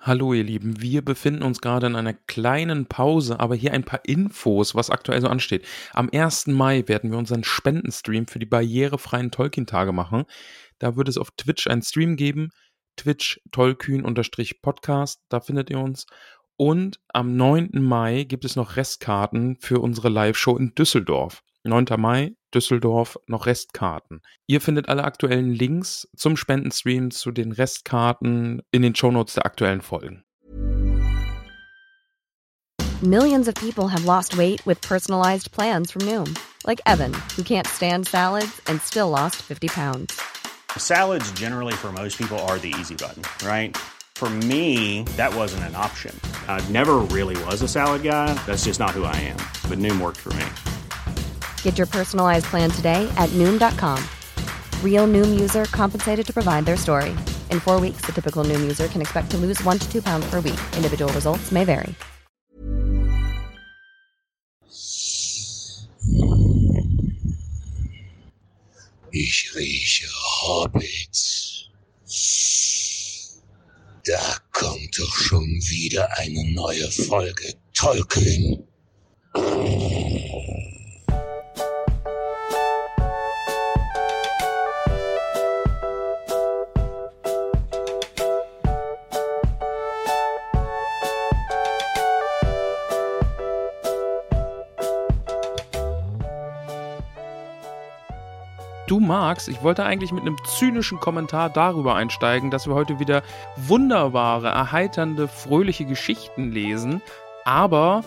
Hallo ihr Lieben, wir befinden uns gerade in einer kleinen Pause, aber hier ein paar Infos, was aktuell so ansteht. Am 1. Mai werden wir unseren Spendenstream für die barrierefreien Tolkien-Tage machen. Da wird es auf Twitch einen Stream geben, Twitch Tollkühn-Podcast, da findet ihr uns. Und am 9. Mai gibt es noch Restkarten für unsere Live-Show in Düsseldorf. 9. Mai, Düsseldorf, noch Restkarten. Ihr findet alle aktuellen Links zum Spendenstream, zu den Restkarten in den Shownotes der aktuellen Folgen. Millions of people have lost weight with personalized plans from Noom. Like Evan, who can't stand salads and still lost 50 pounds. Salads generally for most people are the easy button, right? For me, that wasn't an option. I never really was a salad guy. That's just not who I am. But Noom worked for me. Get your personalized plan today at Noom.com. Real Noom user compensated to provide their story. In 4 weeks, the typical Noom user can expect to lose 1 to 2 pounds per week. Individual results may vary. Ich rieche Hobbits. Da kommt doch schon wieder eine neue Folge Tolkien. Du Max, ich wollte eigentlich mit einem zynischen Kommentar darüber einsteigen, dass wir heute wieder wunderbare, erheiternde, fröhliche Geschichten lesen. Aber,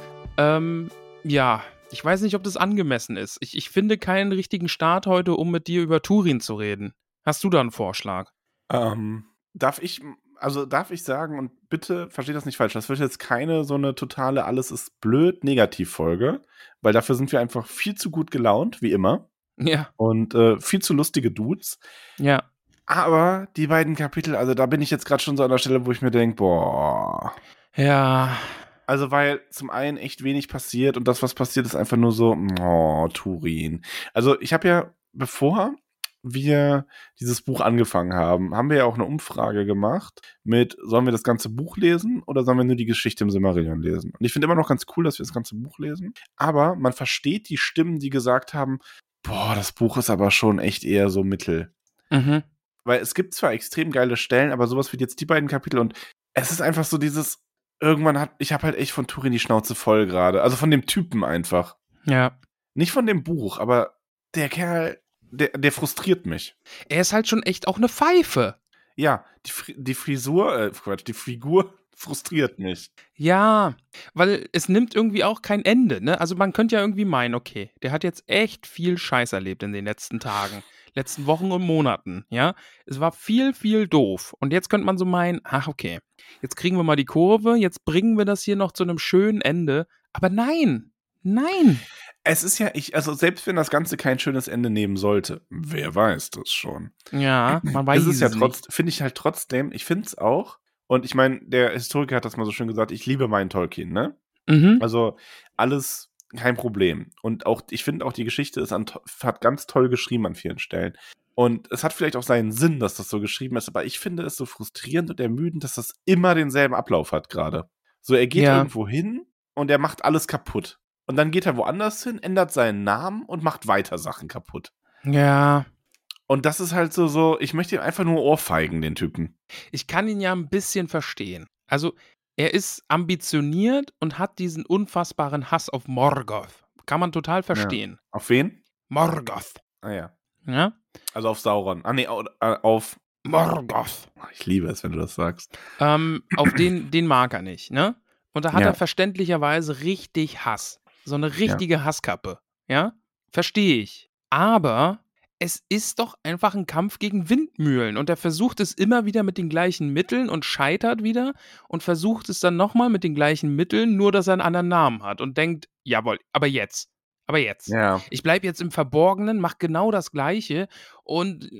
ich weiß nicht, ob das angemessen ist. Ich finde keinen richtigen Start heute, um mit dir über Turin zu reden. Hast du da einen Vorschlag? Darf ich sagen, und bitte versteht das nicht falsch, das wird jetzt keine so eine totale Alles ist blöd Negativfolge, weil dafür sind wir einfach viel zu gut gelaunt, wie immer. Ja. Und viel zu lustige Dudes. Ja. Aber die beiden Kapitel, also da bin ich jetzt gerade schon so an der Stelle, wo ich mir denke, boah. Ja. Also weil zum einen echt wenig passiert und das, was passiert, ist einfach nur so, oh, Turin. Also ich habe ja, bevor wir dieses Buch angefangen haben, haben wir ja auch eine Umfrage gemacht mit, sollen wir das ganze Buch lesen oder sollen wir nur die Geschichte im Silmarillion lesen? Und ich finde immer noch ganz cool, dass wir das ganze Buch lesen, aber man versteht die Stimmen, die gesagt haben, boah, das Buch ist aber schon echt eher so mittel. Mhm. Weil es gibt zwar extrem geile Stellen, aber sowas wie jetzt die beiden Kapitel und es ist einfach so dieses, ich habe halt echt von Turin die Schnauze voll gerade. Also von dem Typen einfach. Ja. Nicht von dem Buch, aber der Kerl, der frustriert mich. Er ist halt schon echt auch eine Pfeife. Ja, die Figur frustriert mich. Ja, weil es nimmt irgendwie auch kein Ende, ne? Also man könnte ja irgendwie meinen, okay, der hat jetzt echt viel Scheiß erlebt in den letzten Tagen, letzten Wochen und Monaten, ja? Es war viel, viel doof. Und jetzt könnte man so meinen, ach okay, jetzt kriegen wir mal die Kurve, jetzt bringen wir das hier noch zu einem schönen Ende. Aber nein. Es ist ja, also selbst wenn das Ganze kein schönes Ende nehmen sollte, wer weiß das schon. Ja, man weiß es ja nicht. Finde ich halt trotzdem, ich finde es auch, und ich meine, der Historiker hat das mal so schön gesagt, ich liebe meinen Tolkien, ne? Mhm. Also alles kein Problem. Und auch, ich finde auch, die Geschichte hat ganz toll geschrieben an vielen Stellen. Und es hat vielleicht auch seinen Sinn, dass das so geschrieben ist, aber ich finde es so frustrierend und ermüdend, dass das immer denselben Ablauf hat gerade. So, er geht irgendwo hin und er macht alles kaputt. Und dann geht er woanders hin, ändert seinen Namen und macht weiter Sachen kaputt. Ja. Und das ist halt so, ich möchte ihm einfach nur ohrfeigen, den Typen. Ich kann ihn ja ein bisschen verstehen. Also, er ist ambitioniert und hat diesen unfassbaren Hass auf Morgoth. Kann man total verstehen. Ja. Auf wen? Morgoth. Ah ja. Ja? Also auf Sauron. Ah nee, auf Morgoth. Ich liebe es, wenn du das sagst. Auf den mag er nicht, ne? Und da hat Ja. er verständlicherweise richtig Hass. So eine richtige Hasskappe. Ja? Verstehe ich. Aber es ist doch einfach ein Kampf gegen Windmühlen und er versucht es immer wieder mit den gleichen Mitteln und scheitert wieder und versucht es dann nochmal mit den gleichen Mitteln, nur dass er einen anderen Namen hat und denkt, jawohl, aber jetzt. Ja. Ich bleibe jetzt im Verborgenen, mach genau das Gleiche und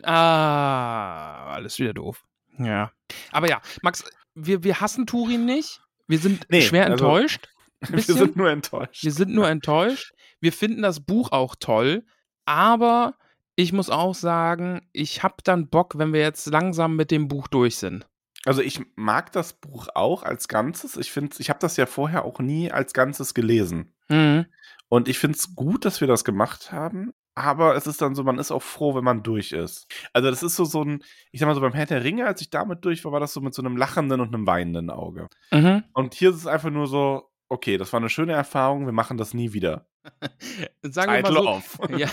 alles wieder doof. Ja. Aber ja, Max, wir hassen Turin nicht. Wir sind schwer enttäuscht. Wir sind nur enttäuscht. Wir sind nur enttäuscht. Wir finden das Buch auch toll, aber ich muss auch sagen, ich habe dann Bock, wenn wir jetzt langsam mit dem Buch durch sind. Also ich mag das Buch auch als Ganzes. Ich habe das ja vorher auch nie als Ganzes gelesen. Mhm. Und ich finde es gut, dass wir das gemacht haben. Aber es ist dann so, man ist auch froh, wenn man durch ist. Also das ist so ein, ich sag mal so beim Herr der Ringe, als ich damit durch war, war das so mit so einem lachenden und einem weinenden Auge. Mhm. Und hier ist es einfach nur so, okay, das war eine schöne Erfahrung, wir machen das nie wieder. Sagen wir mal Title so. off. Ja.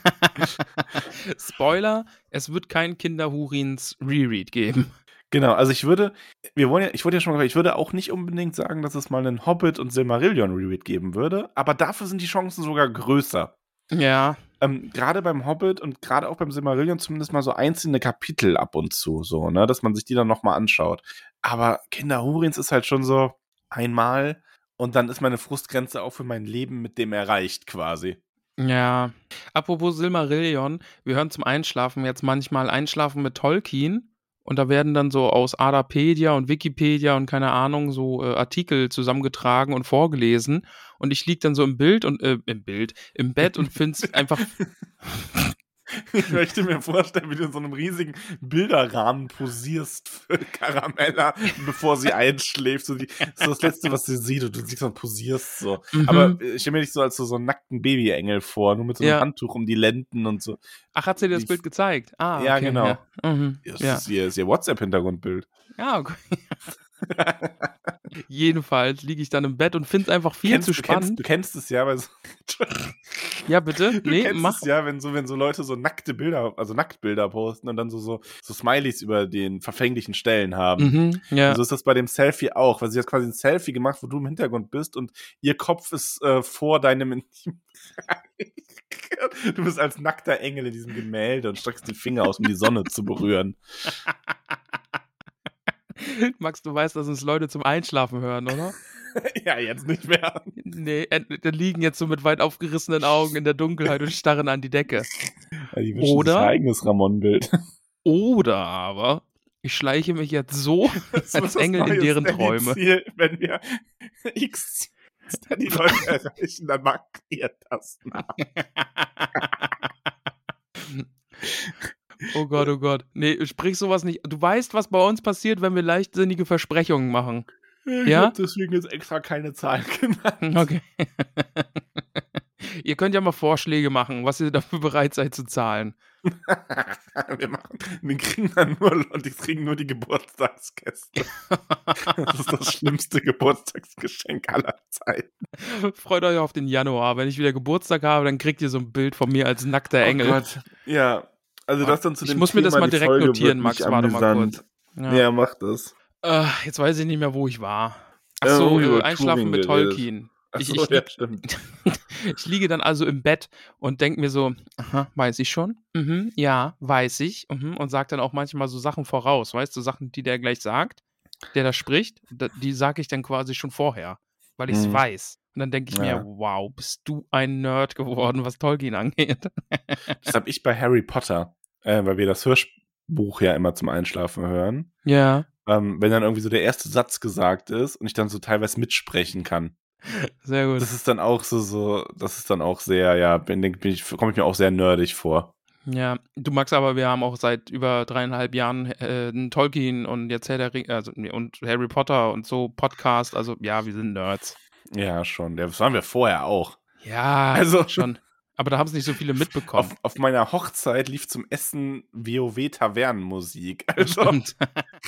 Spoiler, es wird kein Kinderhurins Reread geben. Genau, also ich würde auch nicht unbedingt sagen, dass es mal einen Hobbit und Silmarillion Reread geben würde, aber dafür sind die Chancen sogar größer. Ja. Gerade beim Hobbit und gerade auch beim Silmarillion zumindest mal so einzelne Kapitel ab und zu, so, ne, dass man sich die dann nochmal anschaut. Aber Kinderhurins ist halt schon so einmal und dann ist meine Frustgrenze auch für mein Leben mit dem erreicht quasi. Ja. Apropos Silmarillion, wir hören zum Einschlafen jetzt manchmal Einschlafen mit Tolkien. Und da werden dann so aus Adapedia und Wikipedia und keine Ahnung so Artikel zusammengetragen und vorgelesen. Und ich lieg dann so im Bett und find's einfach. Ich möchte mir vorstellen, wie du in so einem riesigen Bilderrahmen posierst für Caramella, bevor sie einschläft. So das Letzte, was sie sieht, und du siehst und posierst so. Mhm. Aber ich stelle mir nicht so als so einen nackten Babyengel vor, nur mit so einem Ja. Handtuch um die Lenden und so. Ach, hat sie dir das Ich- Bild gezeigt? Ah, Ja, okay, genau. Ja. Mhm. Das Ja. ist ihr WhatsApp-Hintergrundbild. Ja, okay. Jedenfalls liege ich dann im Bett und finde es einfach viel zu spannend. Du kennst es ja, weil Ja, bitte? du Nee, kennst mach. es ja, wenn so Leute so nackte Bilder, also Nacktbilder posten und dann so Smileys über den verfänglichen Stellen haben. Mhm, ja. Und so ist das bei dem Selfie auch, weil sie hat quasi ein Selfie gemacht, wo du im Hintergrund bist und ihr Kopf ist vor deinem Intim. Du bist als nackter Engel in diesem Gemälde und streckst den Finger aus, um die Sonne zu berühren. Max, du weißt, dass uns Leute zum Einschlafen hören, oder? Ja, jetzt nicht mehr. Nee, die liegen jetzt so mit weit aufgerissenen Augen in der Dunkelheit und starren an die Decke. Ja, die wünschen Oder? sich ein eigenes Ramon-Bild. Oder aber ich schleiche mich jetzt so als Engel in deren Träume. Ziel, wenn wir X die Leute erreichen, dann markiert das nach. Oh Gott, oh Gott. Nee, sprich sowas nicht. Du weißt, was bei uns passiert, wenn wir leichtsinnige Versprechungen machen. Ich Ja? habe deswegen jetzt extra keine Zahlen genannt. Okay. Ihr könnt ja mal Vorschläge machen, was ihr dafür bereit seid zu zahlen. Wir kriegen nur die Geburtstagsgäste. Das ist das schlimmste Geburtstagsgeschenk aller Zeiten. Freut euch auf den Januar. Wenn ich wieder Geburtstag habe, dann kriegt ihr so ein Bild von mir als nackter Engel. Oh Gott. Ja, also das dann zu dem Ich muss mir das Thema, mal die direkt Folge notieren, wird Max. nicht Warte mal amüsant. kurz. Ja, mach das. Jetzt weiß ich nicht mehr, wo ich war. Achso, über Einschlafen Turing mit geredet. Tolkien. Achso, ja, stimmt. Ich liege dann also im Bett und denke mir so, aha, weiß ich schon? Mhm, ja, weiß ich. Mhm, und sage dann auch manchmal so Sachen voraus, weißt du, Sachen, die der gleich sagt, der da spricht, die sage ich dann quasi schon vorher, weil ich es weiß. Und dann denke ich Ja. mir, wow, bist du ein Nerd geworden, was Tolkien angeht. Das habe ich bei Harry Potter, weil wir das Hörbuch ja immer zum Einschlafen hören. Ja, Wenn dann irgendwie so der erste Satz gesagt ist und ich dann so teilweise mitsprechen kann. sehr gut. Das ist dann auch das ist dann auch sehr, ja, komme ich mir auch sehr nerdig vor. Ja, du Max, aber wir haben auch seit über 3,5 Jahren einen Tolkien und jetzt und Harry Potter und so Podcast, also ja, wir sind Nerds. Ja, schon. Das waren wir vorher auch. Ja, Also- schon. Aber da haben es nicht so viele mitbekommen. Auf meiner Hochzeit lief zum Essen WoW-Tavernenmusik. Also, Stimmt.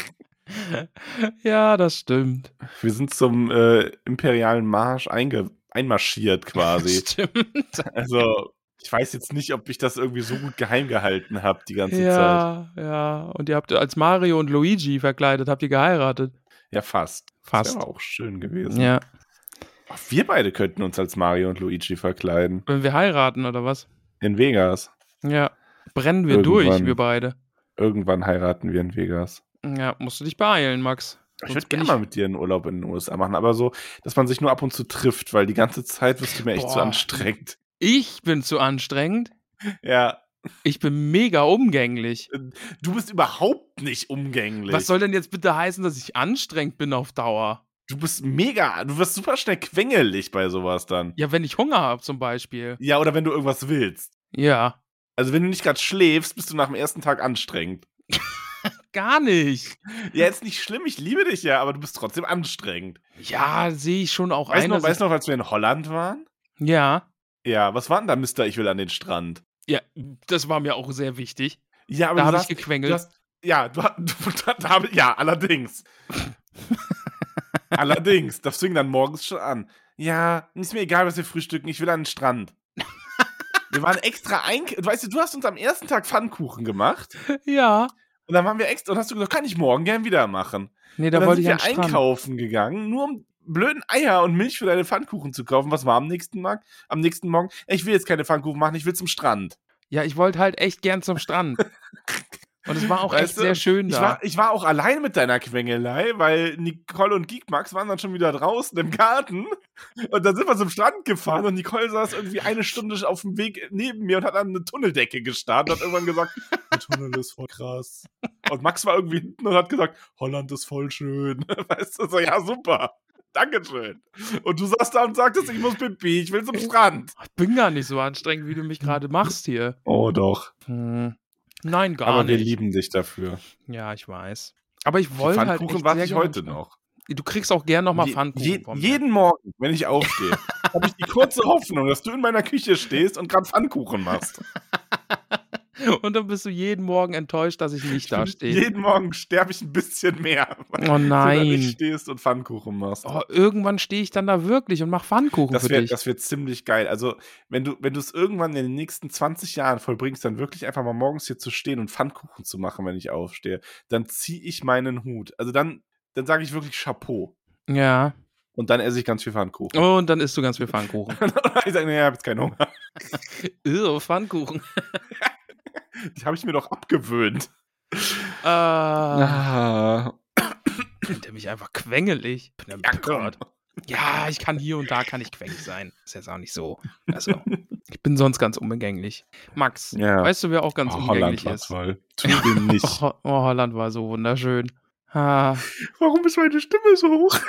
Ja, das stimmt. wir sind zum imperialen Marsch einmarschiert quasi. Stimmt. Also, ich weiß jetzt nicht, ob ich das irgendwie so gut geheim gehalten habe die ganze Zeit. Ja. Und ihr habt als Mario und Luigi verkleidet, habt ihr geheiratet? Ja, fast. Fast. Das wäre auch schön gewesen. Ja. Ach, wir beide könnten uns als Mario und Luigi verkleiden. Wenn wir heiraten, oder was? In Vegas. Ja. Brennen wir Irgendwann. durch, wir beide. Irgendwann heiraten wir in Vegas. Ja, musst du dich beeilen, Max. Ich Sonst würde bin gerne mal mit dir einen Urlaub in den USA machen, aber so, dass man sich nur ab und zu trifft, weil die ganze Zeit wirst du mir echt zu Boah. anstrengend. Ich bin zu anstrengend. Ja, Ich bin mega umgänglich. du bist überhaupt nicht umgänglich. Was soll denn jetzt bitte heißen, dass ich anstrengend bin auf Dauer? Du wirst super schnell quengelig bei sowas dann. Ja, wenn ich Hunger habe zum Beispiel. Ja, oder wenn du irgendwas willst. Ja. Also wenn du nicht gerade schläfst, bist du nach dem ersten Tag anstrengend. gar nicht. Ja, ist nicht schlimm, ich liebe dich ja, aber du bist trotzdem anstrengend. Ja, sehe ich schon auch Weißt ein. du noch, als wir in Holland waren? Ja. Ja, was war denn da, Mister, ich will an den Strand? Ja, das war mir auch sehr wichtig. Ja, aber Da du habe ich sagst, gequengelt. Allerdings. Allerdings, das fing dann morgens schon an. Ja, ist mir egal, was wir frühstücken, ich will an den Strand. Wir waren extra weißt du, du hast uns am ersten Tag Pfannkuchen gemacht. Ja. Und dann waren wir extra und hast du gesagt, kann ich morgen gern wieder machen. Nee, Und da dann wollte sind ich wir an den Strand. einkaufen gegangen, nur um blöden Eier und Milch für deine Pfannkuchen zu kaufen. Was war am nächsten Morgen? Ich will jetzt keine Pfannkuchen machen, ich will zum Strand. Ja, ich wollte halt echt gern zum Strand. Und es war auch Weißt echt du, sehr schön da. Ich war auch allein mit deiner Quengelei, weil Nicole und Geekmax waren dann schon wieder draußen im Garten. Und dann sind wir zum Strand gefahren und Nicole saß irgendwie eine Stunde auf dem Weg neben mir und hat an eine Tunneldecke gestarrt und hat irgendwann gesagt, der Tunnel ist voll krass. Und Max war irgendwie hinten und hat gesagt, Holland ist voll schön. Weißt du, so, ja, super. Dankeschön. Und du saßt da und sagtest, ich muss pipi, ich will zum Strand. Ich bin gar nicht so anstrengend, wie du mich gerade machst hier. Oh, doch. Nein, gar Aber nicht. wir lieben dich dafür. Ja, ich weiß. Aber ich wollte halt Pfannkuchen echt warte sehr ich gerne heute am Strand. noch. Du kriegst auch gern nochmal Pfannkuchen von mir. Jeden Morgen, wenn ich aufstehe, habe ich die kurze Hoffnung, dass du in meiner Küche stehst und gerade Pfannkuchen machst. Und dann bist du jeden Morgen enttäuscht, dass ich nicht da stehe. Jeden Morgen sterbe ich ein bisschen mehr, weil Oh du da nicht nein. stehst und Pfannkuchen machst. Oh, irgendwann stehe ich dann da wirklich und mache Pfannkuchen für dich. Das wird ziemlich geil. Also, wenn du es irgendwann in den nächsten 20 Jahren vollbringst, dann wirklich einfach mal morgens hier zu stehen und Pfannkuchen zu machen, wenn ich aufstehe, dann ziehe ich meinen Hut. Also dann sage ich wirklich Chapeau. Ja. Und dann esse ich ganz viel Pfannkuchen. Und dann isst du ganz viel Pfannkuchen. Ich sage, nee, ich habe jetzt keinen Hunger. Pfannkuchen. Die habe ich mir doch abgewöhnt. Der mich einfach quengelig. Ich bin empört. Ja, ich kann hier und da quengelig sein. Ist jetzt auch nicht so. Also, ich bin sonst ganz unbegänglich. Max, Ja. weißt du, wer auch ganz unbegänglich Holland ist? war toll. Tu dem nicht. Holland war so wunderschön. Warum ist meine Stimme so hoch?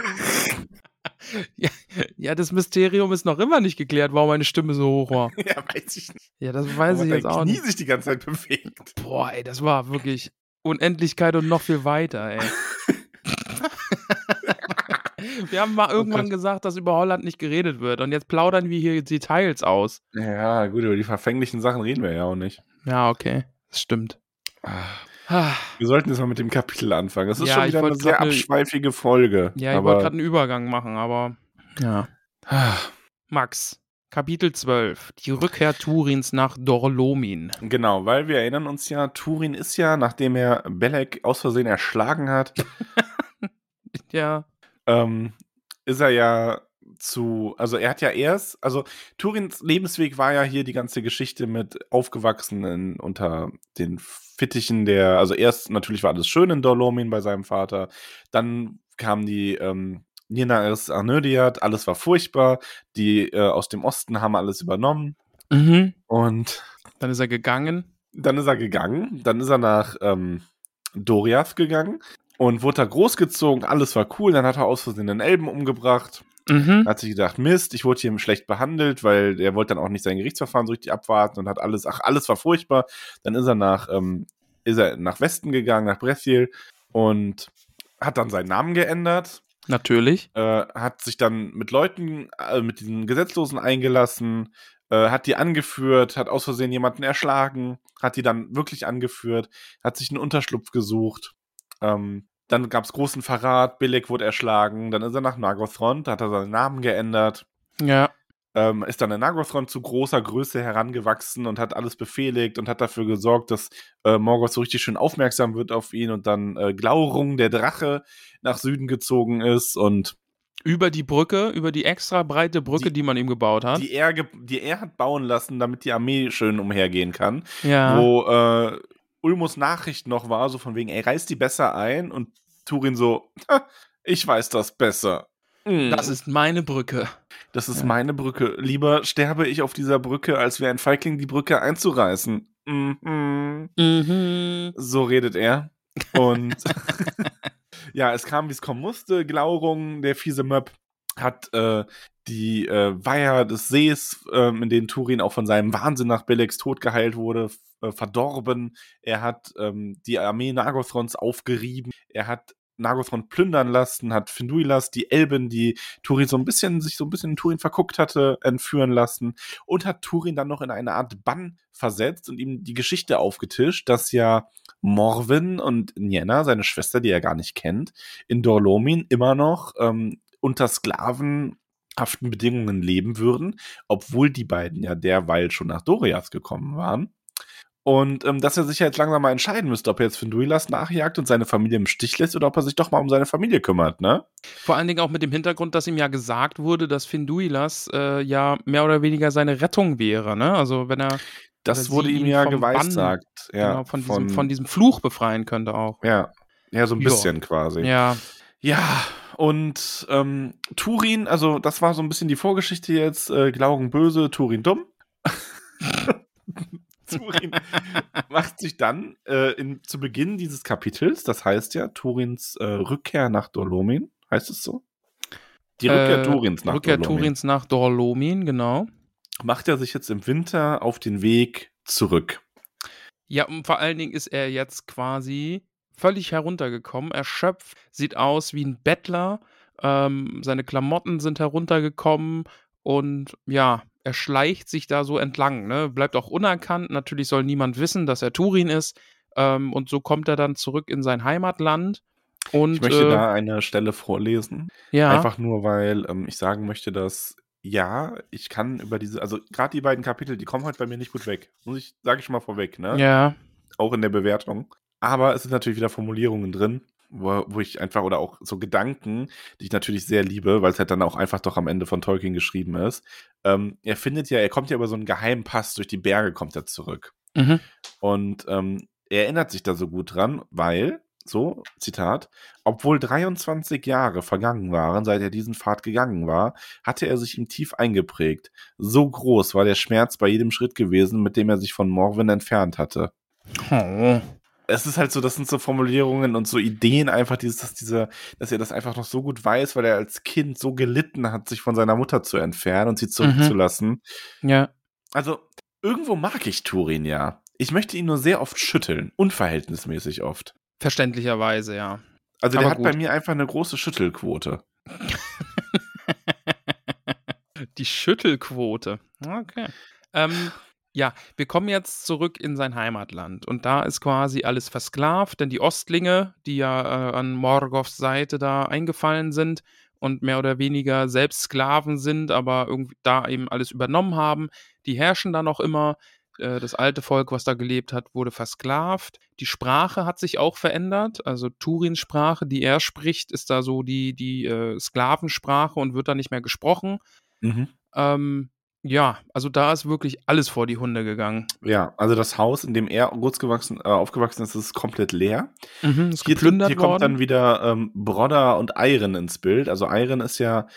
Ja, das Mysterium ist noch immer nicht geklärt, warum meine Stimme so hoch war. Ja, weiß ich nicht. Ja, das weiß ich jetzt auch Knie nicht. sich die ganze Zeit bewegt. Boah, ey, das war wirklich Unendlichkeit und noch viel weiter, ey. Wir haben mal irgendwann gesagt, dass über Holland nicht geredet wird. Und jetzt plaudern wir hier Details aus. Ja, gut, über die verfänglichen Sachen reden wir ja auch nicht. Ja, okay. Das stimmt. Wir sollten jetzt mal mit dem Kapitel anfangen. Das ist Ja, schon ich wieder eine wollte sehr grad abschweifige Folge. Ja, ich wollte gerade einen Übergang machen, aber ja. Max, Kapitel 12. Die Rückkehr Turins nach Dolomin. Genau, weil wir erinnern uns ja, Turin ist ja, nachdem er Belek aus Versehen erschlagen hat, Ja. ist er ja er hat ja erst, Turins Lebensweg war ja hier die ganze Geschichte mit aufgewachsen unter den Fittichen erst natürlich war alles schön in Dolomin bei seinem Vater, dann kam die Nienars Arnödiat, alles war furchtbar, die aus dem Osten haben alles übernommen und Dann ist er gegangen. dann ist er nach Doriath gegangen und wurde da großgezogen, alles war cool, dann hat er aus Versehen den Elben umgebracht. Hat sich gedacht, Mist, ich wurde hier schlecht behandelt, weil er wollte dann auch nicht sein Gerichtsverfahren so richtig abwarten und hat alles war furchtbar. Dann ist er nach Westen gegangen, nach Brethiel und hat dann seinen Namen geändert. Natürlich. Hat sich dann mit Leuten, mit diesen Gesetzlosen eingelassen, hat die angeführt, hat aus Versehen jemanden erschlagen, hat die dann wirklich angeführt, hat sich einen Unterschlupf gesucht. Dann gab es großen Verrat, Belek wurde erschlagen, dann ist er nach Nargothrond, da hat er seinen Namen geändert. Ja. Ist dann in Nargothrond zu großer Größe herangewachsen und hat alles befehligt und hat dafür gesorgt, dass Morgoth so richtig schön aufmerksam wird auf ihn und dann Glaurung, der Drache, nach Süden gezogen ist und Über die Brücke, über die extra breite Brücke, die man ihm gebaut hat. die er hat bauen lassen, damit die Armee schön umhergehen kann. Ja. Wo Ulmos Nachricht noch war, so von wegen, ey, reiß die besser ein und Turin so, ich weiß das besser. Das ist meine Brücke. Das ist meine Brücke. Lieber sterbe ich auf dieser Brücke, als wie ein Feigling die Brücke einzureißen. So redet er. Und ja, es kam, wie es kommen musste. Glaurung, der fiese Möb, hat die Weiher des Sees, in denen Turin auch von seinem Wahnsinn nach Belecs Tod geheilt wurde, verdorben. Er hat die Armee Nargothrons aufgerieben. Er hat Nargothrond plündern lassen, hat Finduilas, die Elben, die Turin sich so ein bisschen in Turin verguckt hatte, entführen lassen und hat Turin dann noch in eine Art Bann versetzt und ihm die Geschichte aufgetischt, dass ja Morwen und Nienna, seine Schwester, die er gar nicht kennt, in Dor-lómin immer noch unter sklavenhaften Bedingungen leben würden, obwohl die beiden ja derweil schon nach Doriath gekommen waren. Und dass er sich ja jetzt langsam mal entscheiden müsste, ob er jetzt Finduilas nachjagt und seine Familie im Stich lässt oder ob er sich doch mal um seine Familie kümmert, ne? Vor allen Dingen auch mit dem Hintergrund, dass ihm ja gesagt wurde, dass Finduilas ja mehr oder weniger seine Rettung wäre, ne? Also wenn er Das wurde ihm ja geweissagt. Ja, genau, von diesem Fluch befreien könnte auch. Ja, so ein bisschen quasi. Ja. Ja, und Turin, also das war so ein bisschen die Vorgeschichte jetzt. Glauben böse, Turin dumm. Turin macht sich dann zu Beginn dieses Kapitels, das heißt ja Turins Rückkehr nach Dor-lómin, heißt es so? Die Rückkehr Turins nach Rückkehr Dor-lómin. Turins nach Dor-lómin, genau. Macht er sich jetzt im Winter auf den Weg zurück. Ja, und vor allen Dingen ist er jetzt quasi völlig heruntergekommen, erschöpft, sieht aus wie ein Bettler, seine Klamotten sind heruntergekommen und ja, er schleicht sich da so entlang, ne? Bleibt auch unerkannt, natürlich soll niemand wissen, dass er Turin ist, und so kommt er dann zurück in sein Heimatland. Und, ich möchte da eine Stelle vorlesen, ja. Einfach nur, weil ich sagen möchte, dass ich kann über also gerade die beiden Kapitel, die kommen heute bei mir nicht gut weg. Sage ich schon mal vorweg, ne? Ja. Auch in der Bewertung. Aber es sind natürlich wieder Formulierungen drin, wo ich einfach, oder auch so Gedanken, die ich natürlich sehr liebe, weil es halt dann auch einfach doch am Ende von Tolkien geschrieben ist. Er kommt ja über so einen geheimen Pass, durch die Berge kommt er zurück. Mhm. Und er erinnert sich da so gut dran, weil, so, Zitat, obwohl 23 Jahre vergangen waren, seit er diesen Pfad gegangen war, hatte er sich ihm tief eingeprägt. So groß war der Schmerz bei jedem Schritt gewesen, mit dem er sich von Morwen entfernt hatte. Oh. Es ist halt so, das sind so Formulierungen und so Ideen einfach, dass er das einfach noch so gut weiß, weil er als Kind so gelitten hat, sich von seiner Mutter zu entfernen und sie zurückzulassen. Ja. Also, irgendwo mag ich Turin ja. Ich möchte ihn nur sehr oft schütteln. Unverhältnismäßig oft. Verständlicherweise, ja. Also, Aber der hat gut. bei mir einfach eine große Schüttelquote. Die Schüttelquote. Okay. Ja, wir kommen jetzt zurück in sein Heimatland und da ist quasi alles versklavt, denn die Ostlinge, die ja an Morgoths Seite da eingefallen sind und mehr oder weniger selbst Sklaven sind, aber irgendwie da eben alles übernommen haben, die herrschen da noch immer. Das alte Volk, was da gelebt hat, wurde versklavt. Die Sprache hat sich auch verändert, also Turins Sprache, die er spricht, ist da so die Sklavensprache und wird da nicht mehr gesprochen. Mhm. Ja, also da ist wirklich alles vor die Hunde gegangen. Ja, also das Haus, in dem er aufgewachsen ist, ist komplett leer. Ist geplündert Hier kommt worden. dann wieder Brodda und Eiren ins Bild. Also Eiren ist ja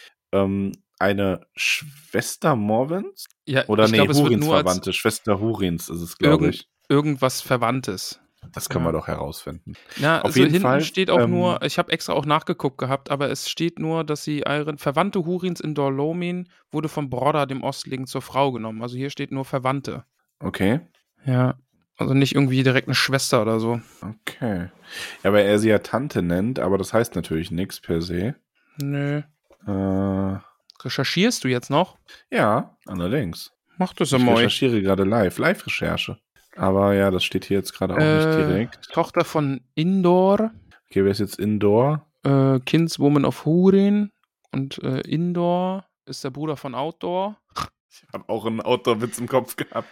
eine Schwester Morwens? Ja, Oder ich glaube, es wird Hurins nur als Verwandte. Schwester Hurins ist es, glaube ich. irgendwas Verwandtes. Das können wir doch herausfinden. Ja, Auf also jeden hinten Fall, steht auch nur, ich habe extra auch nachgeguckt gehabt, aber es steht nur, dass sie Verwandte Hurins in Dor-lómin wurde von Brodda, dem Ostling, zur Frau genommen. Also hier steht nur Verwandte. Okay. Ja, also nicht irgendwie direkt eine Schwester oder so. Okay. Ja, weil er sie ja Tante nennt, aber das heißt natürlich nichts per se. Nö. Recherchierst du jetzt noch? Ja, allerdings. Mach das Ich einmal. recherchiere gerade Live-Recherche. Aber ja, das steht hier jetzt gerade auch nicht direkt. Tochter von Indor. Okay, wer ist jetzt Indor? Kinswoman of Hurin. Und Indor ist der Bruder von Outdoor. Ich habe auch einen Outdoor-Witz im Kopf gehabt.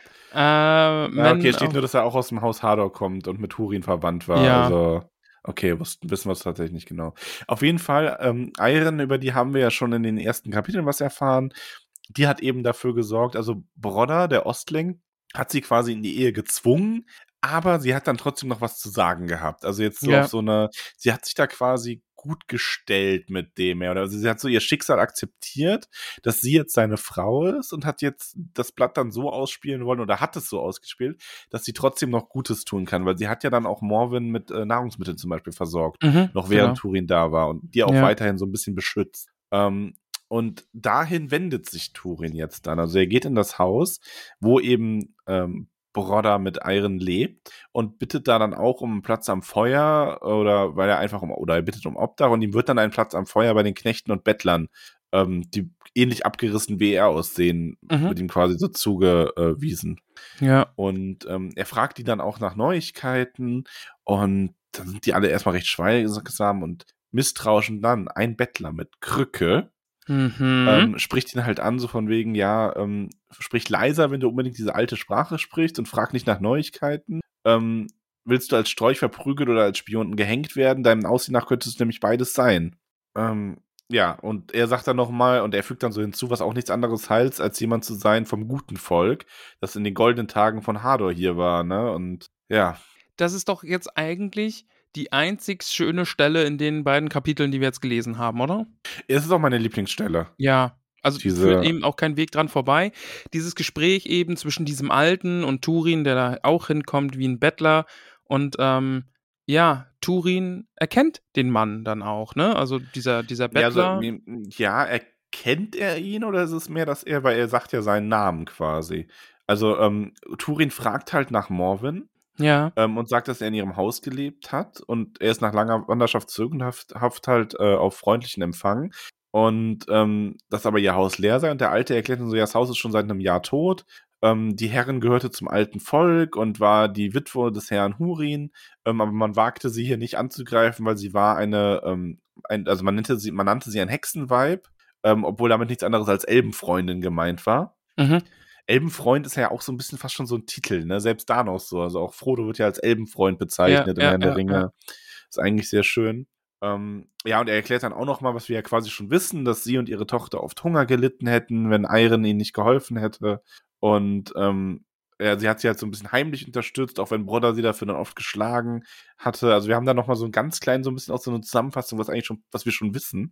Okay, steht nur, dass er auch aus dem Haus Hador kommt und mit Hurin verwandt war. Ja. Also, okay, wissen wir es tatsächlich nicht genau. Auf jeden Fall, Eiren, über die haben wir ja schon in den ersten Kapiteln was erfahren. Die hat eben dafür gesorgt, also Brodda, der Ostling, hat sie quasi in die Ehe gezwungen, aber sie hat dann trotzdem noch was zu sagen gehabt. Also jetzt so auf sie hat sich da quasi gut gestellt mit dem, also sie hat so ihr Schicksal akzeptiert, dass sie jetzt seine Frau ist und hat jetzt das Blatt dann so ausspielen wollen oder hat es so ausgespielt, dass sie trotzdem noch Gutes tun kann, weil sie hat ja dann auch Morwen mit Nahrungsmitteln zum Beispiel versorgt, noch während Turin da war und die auch weiterhin so ein bisschen beschützt. Und dahin wendet sich Turin jetzt dann. Also er geht in das Haus, wo eben Brodder mit Iron lebt und bittet da dann auch um einen Platz am Feuer oder weil er einfach oder er bittet um Obdach und ihm wird dann ein Platz am Feuer bei den Knechten und Bettlern, die ähnlich abgerissen wie er aussehen, mit ihm quasi so zugewiesen. Ja. Und er fragt die dann auch nach Neuigkeiten und dann sind die alle erstmal recht schweigsam und misstrauisch und dann ein Bettler mit Krücke spricht ihn halt an, so von wegen, ja, sprich leiser, wenn du unbedingt diese alte Sprache sprichst und frag nicht nach Neuigkeiten. Willst du als Strolch verprügelt oder als Spion gehängt werden? Deinem Aussehen nach könntest du nämlich beides sein. Ja, und er sagt dann nochmal, und er fügt dann so hinzu, was auch nichts anderes heißt, als jemand zu sein vom guten Volk, das in den goldenen Tagen von Hador hier war, ne? Und ja. Das ist doch jetzt eigentlich die einzig schöne Stelle in den beiden Kapiteln, die wir jetzt gelesen haben, oder? Es ist auch meine Lieblingsstelle. Ja, also führt eben auch kein Weg dran vorbei. Dieses Gespräch eben zwischen diesem Alten und Turin, der da auch hinkommt wie ein Bettler. Und ja, Turin erkennt den Mann dann auch, ne? Also dieser Bettler. Ja, erkennt er ihn oder ist es mehr, dass weil er sagt ja seinen Namen quasi. Also Turin fragt halt nach Morwen. Ja. Und sagt, dass er in ihrem Haus gelebt hat und er ist nach langer Wanderschaft zurück und hofft halt auf freundlichen Empfang und dass aber ihr Haus leer sei und der Alte erklärt dann so, ja, das Haus ist schon seit einem Jahr tot, die Herrin gehörte zum alten Volk und war die Witwe des Herrn Hurin, aber man wagte sie hier nicht anzugreifen, weil sie war also man nannte sie ein Hexenweib, obwohl damit nichts anderes als Elbenfreundin gemeint war. Elbenfreund ist ja auch so ein bisschen fast schon so ein Titel, ne? Selbst da noch so. Also auch Frodo wird ja als Elbenfreund bezeichnet im Herrn der Ringe. Ja. Ist eigentlich sehr schön. Ja, und er erklärt dann auch noch mal, was wir ja quasi schon wissen, dass sie und ihre Tochter oft Hunger gelitten hätten, wenn Iron ihnen nicht geholfen hätte. Und sie hat sie halt so ein bisschen heimlich unterstützt, auch wenn Brodder sie dafür dann oft geschlagen hatte. Also wir haben da noch mal so ein ganz klein, so ein bisschen auch so eine Zusammenfassung, was wir schon wissen.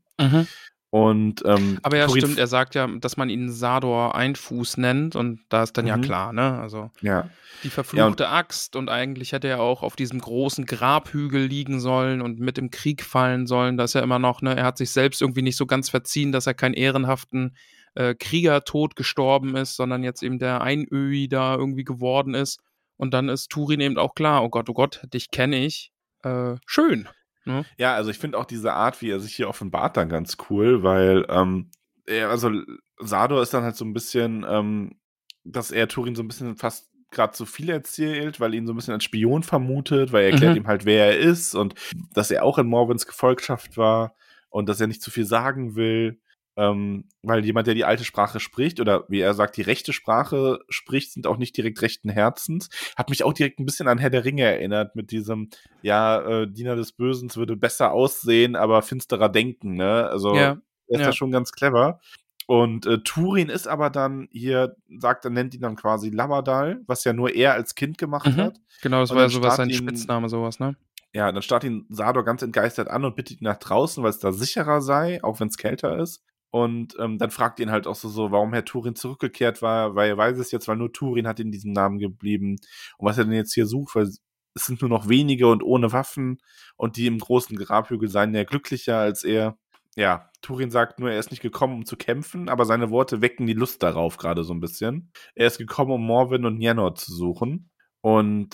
Und, aber ja, stimmt, er sagt ja, dass man ihn Sador Einfuß nennt und da ist dann ja klar, ne? Also die verfluchte Axt und eigentlich hätte er auch auf diesem großen Grabhügel liegen sollen und mit im Krieg fallen sollen. Da ist ja immer noch, ne? Er hat sich selbst irgendwie nicht so ganz verziehen, dass er keinen ehrenhaften Kriegertod gestorben ist, sondern jetzt eben der Einöhi da irgendwie geworden ist. Und dann ist Turin eben auch klar, oh Gott, dich kenne ich. Schön. Ne? Ja, also ich finde auch diese Art, wie er sich hier offenbart, dann ganz cool, weil also Sador ist dann halt so ein bisschen, dass er Turin so ein bisschen fast gerade zu viel erzählt, weil ihn so ein bisschen als Spion vermutet, weil er erklärt ihm halt, wer er ist und dass er auch in Morwens Gefolgschaft war und dass er nicht zu viel sagen will, weil jemand, der die alte Sprache spricht oder wie er sagt, die rechte Sprache spricht, sind auch nicht direkt rechten Herzens. Hat mich auch direkt ein bisschen an Herr der Ringe erinnert mit diesem, Diener des Bösen würde besser aussehen, aber finsterer denken, ne? Also er ist da schon ganz clever. Und Turin ist aber dann hier, nennt ihn dann quasi Lamadal, was ja nur er als Kind gemacht hat. Genau, das war ja sowas, sein Spitzname, sowas, ne? Ja, dann starrt ihn Sador ganz entgeistert an und bittet ihn nach draußen, weil es da sicherer sei, auch wenn es kälter ist. Und dann fragt ihn halt auch so, warum Herr Turin zurückgekehrt war, weil er weiß es jetzt, weil nur Turin hat in diesem Namen geblieben. Und was er denn jetzt hier sucht, weil es sind nur noch wenige und ohne Waffen und die im großen Grabhügel seien ja glücklicher als er. Ja, Turin sagt nur, er ist nicht gekommen, um zu kämpfen, aber seine Worte wecken die Lust darauf gerade so ein bisschen. Er ist gekommen, um Morwen und Nienor zu suchen. Und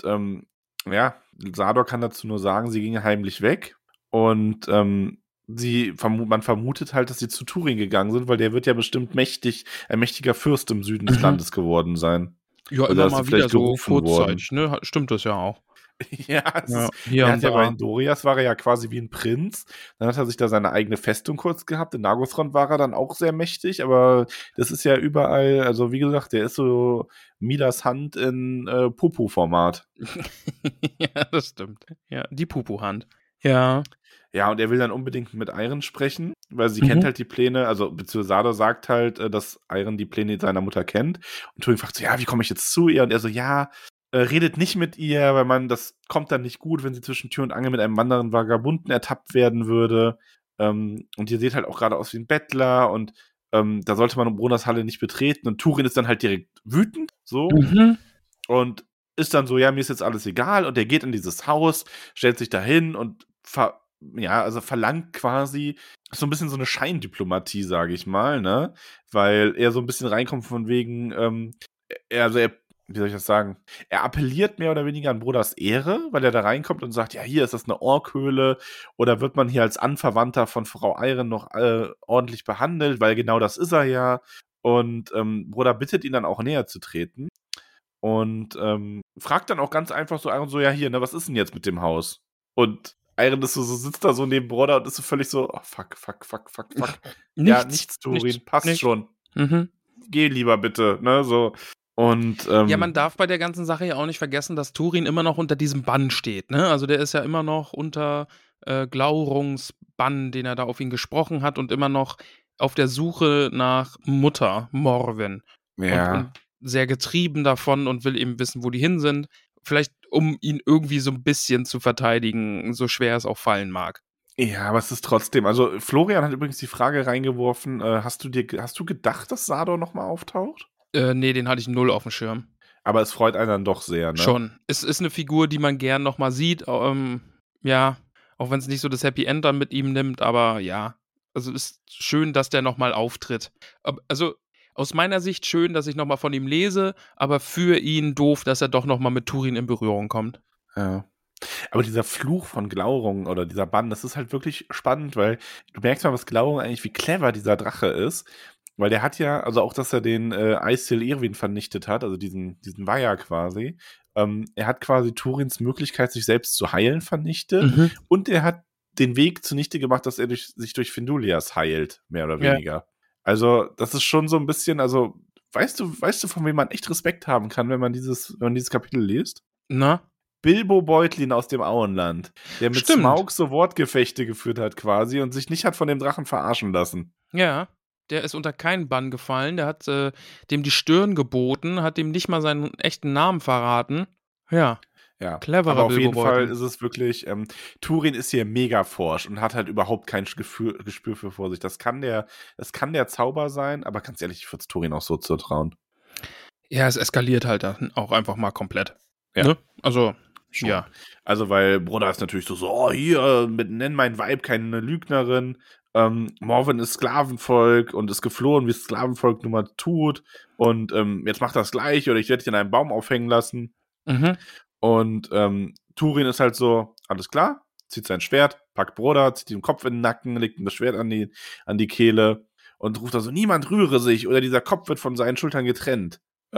Sador kann dazu nur sagen, sie ging heimlich weg und man vermutet halt, dass sie zu Turin gegangen sind, weil der wird ja bestimmt ein mächtiger Fürst im Süden des Landes geworden sein. Ja, immer mal wieder so kurzzeitig, ne? Stimmt das ja auch. Bei Dorias war er ja quasi wie ein Prinz. Dann hat er sich da seine eigene Festung kurz gehabt. In Nargothrond war er dann auch sehr mächtig, aber das ist ja überall, also wie gesagt, der ist so Midas Hand in Pupu-Format. Ja, das stimmt. Ja, die Pupu-Hand. Ja. Ja, und er will dann unbedingt mit Iron sprechen, weil sie kennt halt die Pläne, also beziehungsweise Sador sagt halt, dass Iron die Pläne seiner Mutter kennt. Und Turin fragt so, ja, wie komme ich jetzt zu ihr? Und er so, ja, redet nicht mit ihr, weil das kommt dann nicht gut, wenn sie zwischen Tür und Angel mit einem anderen Vagabunden ertappt werden würde. Und ihr seht halt auch gerade aus wie ein Bettler und da sollte man Bronas Halle nicht betreten. Und Turin ist dann halt direkt wütend, so. Und ist dann so, ja, mir ist jetzt alles egal. Und er geht in dieses Haus, stellt sich dahin und verlangt quasi, so ein bisschen so eine Scheindiplomatie, sage ich mal, ne? Weil er so ein bisschen reinkommt von wegen, wie soll ich das sagen? Er appelliert mehr oder weniger an Broders Ehre, weil er da reinkommt und sagt, ja, hier ist das eine Orkhöhle oder wird man hier als Anverwandter von Frau Eiren noch ordentlich behandelt, weil genau das ist er ja. Und Broder bittet ihn dann auch näher zu treten und fragt dann auch ganz einfach so Eiren so, ja, hier, ne, was ist denn jetzt mit dem Haus? Und Eiren ist so sitzt da so neben Broder und ist so völlig so, oh, fuck. Ja, nichts, Turin, passt nichts. schon. Mhm. Geh lieber bitte, ne, so. Und, ja, man darf bei der ganzen Sache ja auch nicht vergessen, dass Turin immer noch unter diesem Bann steht, ne? Also der ist ja immer noch unter Glaurungs Bann, den er da auf ihn gesprochen hat und immer noch auf der Suche nach Mutter Morwen. ja. Und sehr getrieben davon und will eben wissen, wo die hin sind. Vielleicht, um ihn irgendwie so ein bisschen zu verteidigen, so schwer es auch fallen mag. Ja, aber es ist trotzdem, also Florian hat übrigens die Frage reingeworfen, hast du gedacht, dass Sador nochmal auftaucht? Nee, den hatte ich null auf dem Schirm. Aber es freut einen dann doch sehr, ne? Schon. Es ist eine Figur, die man gern nochmal sieht. Ja, auch wenn es nicht so das Happy End dann mit ihm nimmt, aber ja. Also ist schön, dass der nochmal auftritt. Also aus meiner Sicht schön, dass ich nochmal von ihm lese, aber für ihn doof, dass er doch nochmal mit Turin in Berührung kommt. Ja. Aber dieser Fluch von Glaurung oder dieser Bann, das ist halt wirklich spannend, weil du merkst mal, was Glaurung eigentlich, wie clever dieser Drache ist. Weil der hat ja, also auch, dass er den Aestil Irwin vernichtet hat, also diesen Weiher quasi. Er hat quasi Turins Möglichkeit, sich selbst zu heilen, vernichtet. Und er hat den Weg zunichte gemacht, dass er sich durch Findulias heilt, mehr oder weniger. Ja. Also, das ist schon so ein bisschen, also, weißt du, von wem man echt Respekt haben kann, wenn man dieses Kapitel liest? Na? Bilbo Beutlin aus dem Auenland, der mit Smaug so Wortgefechte geführt hat quasi und sich nicht hat von dem Drachen verarschen lassen. Ja, der ist unter keinen Bann gefallen, der hat dem die Stirn geboten, hat ihm nicht mal seinen echten Namen verraten. Ja. Cleverer aber auf Bilbo jeden Fall Beutlin. ist es wirklich, Turin ist hier mega forsch und hat halt überhaupt kein Gespür für Vorsicht. Das kann der Zauber sein, aber ganz ehrlich, ich würde es Turin auch so zutrauen. Ja, es eskaliert halt dann auch einfach mal komplett. Ja. Ne? Also, schon. Ja. Also, weil Bruder ist natürlich so, oh, hier, nenn mein Weib keine Lügnerin. Morwen ist Sklavenvolk und ist geflohen, wie es Sklavenvolk nun mal tut. Und jetzt macht das gleich oder ich werde dich an einem Baum aufhängen lassen. Und Turin ist halt so, alles klar, zieht sein Schwert, packt Bruder, zieht ihm den Kopf in den Nacken, legt ihm das Schwert an die Kehle und ruft da so, niemand rühre sich oder dieser Kopf wird von seinen Schultern getrennt.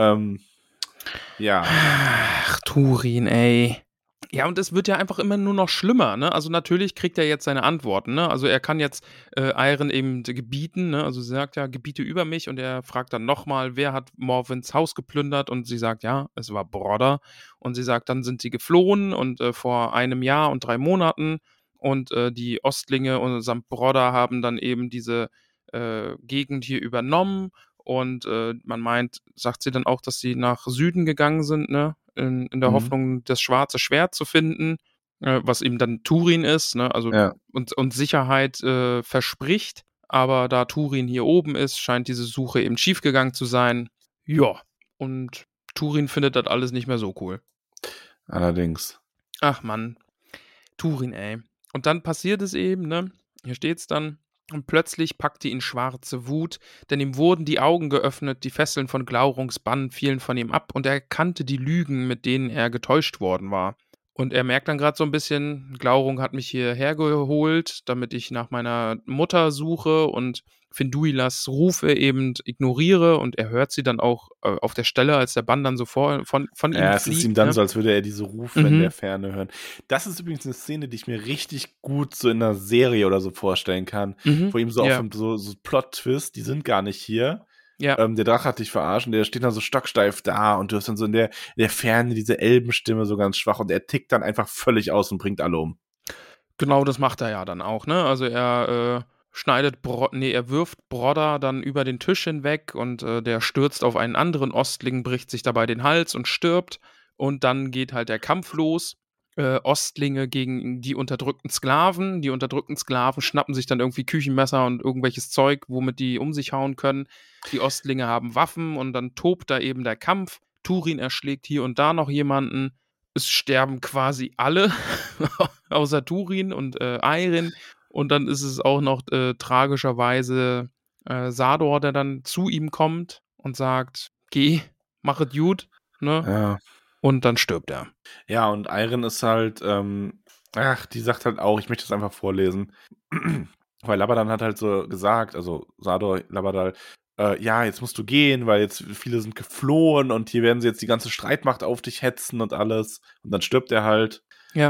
Ja. Ach, Turin, ey. Ja, und es wird ja einfach immer nur noch schlimmer, ne? Also natürlich kriegt er jetzt seine Antworten, ne? Also er kann jetzt Eiren eben gebieten, ne? Also sie sagt ja, gebiete über mich und er fragt dann nochmal, wer hat Morwens Haus geplündert und sie sagt, ja, es war Brodder und sie sagt, dann sind sie geflohen und vor 1 Jahr und 3 Monaten und die Ostlinge und samt Brodder haben dann eben diese Gegend hier übernommen und man meint, sagt sie dann auch, dass sie nach Süden gegangen sind, ne? In der Hoffnung, das schwarze Schwert zu finden, was eben dann Turin ist, ne? Also und Sicherheit verspricht. Aber da Turin hier oben ist, scheint diese Suche eben schiefgegangen zu sein. Ja, und Turin findet das alles nicht mehr so cool. Allerdings. Ach Mann, Turin, ey. Und dann passiert es eben, ne? Hier steht's dann. Und plötzlich packte ihn schwarze Wut, denn ihm wurden die Augen geöffnet, die Fesseln von Glaurungs Bann fielen von ihm ab und er erkannte die Lügen, mit denen er getäuscht worden war. Und er merkt dann gerade so ein bisschen, Glaurung hat mich hierher geholt, damit ich nach meiner Mutter suche und Finduilas Rufe eben ignoriere und er hört sie dann auch auf der Stelle, als der Bann dann so von ihm fliegt. Ja, es ist ihm dann so, als würde er diese Rufe in der Ferne hören. Das ist übrigens eine Szene, die ich mir richtig gut so in einer Serie oder so vorstellen kann, wo ihm so auf so Plot-Twist, die sind gar nicht hier. Ja. Der Drache hat dich verarscht und der steht dann so stocksteif da und du hast dann so in der Ferne diese Elbenstimme so ganz schwach und er tickt dann einfach völlig aus und bringt alle um. Genau, das macht er ja dann auch, ne? Also er er wirft Brodder dann über den Tisch hinweg und der stürzt auf einen anderen Ostling, bricht sich dabei den Hals und stirbt und dann geht halt der Kampf los. Ostlinge gegen die unterdrückten Sklaven. Die unterdrückten Sklaven schnappen sich dann irgendwie Küchenmesser und irgendwelches Zeug, womit die um sich hauen können. Die Ostlinge haben Waffen und dann tobt da eben der Kampf. Turin erschlägt hier und da noch jemanden. Es sterben quasi alle, außer Turin und Eirin. Und dann ist es auch noch tragischerweise Sador, der dann zu ihm kommt und sagt, geh, mach es gut, ne? Ja. Und dann stirbt er. Ja, und Iron ist halt, die sagt halt auch, ich möchte es einfach vorlesen. Weil Labadan hat halt so gesagt, also Sador, Labadal, ja, jetzt musst du gehen, weil jetzt viele sind geflohen und hier werden sie jetzt die ganze Streitmacht auf dich hetzen und alles. Und dann stirbt er halt. Ja.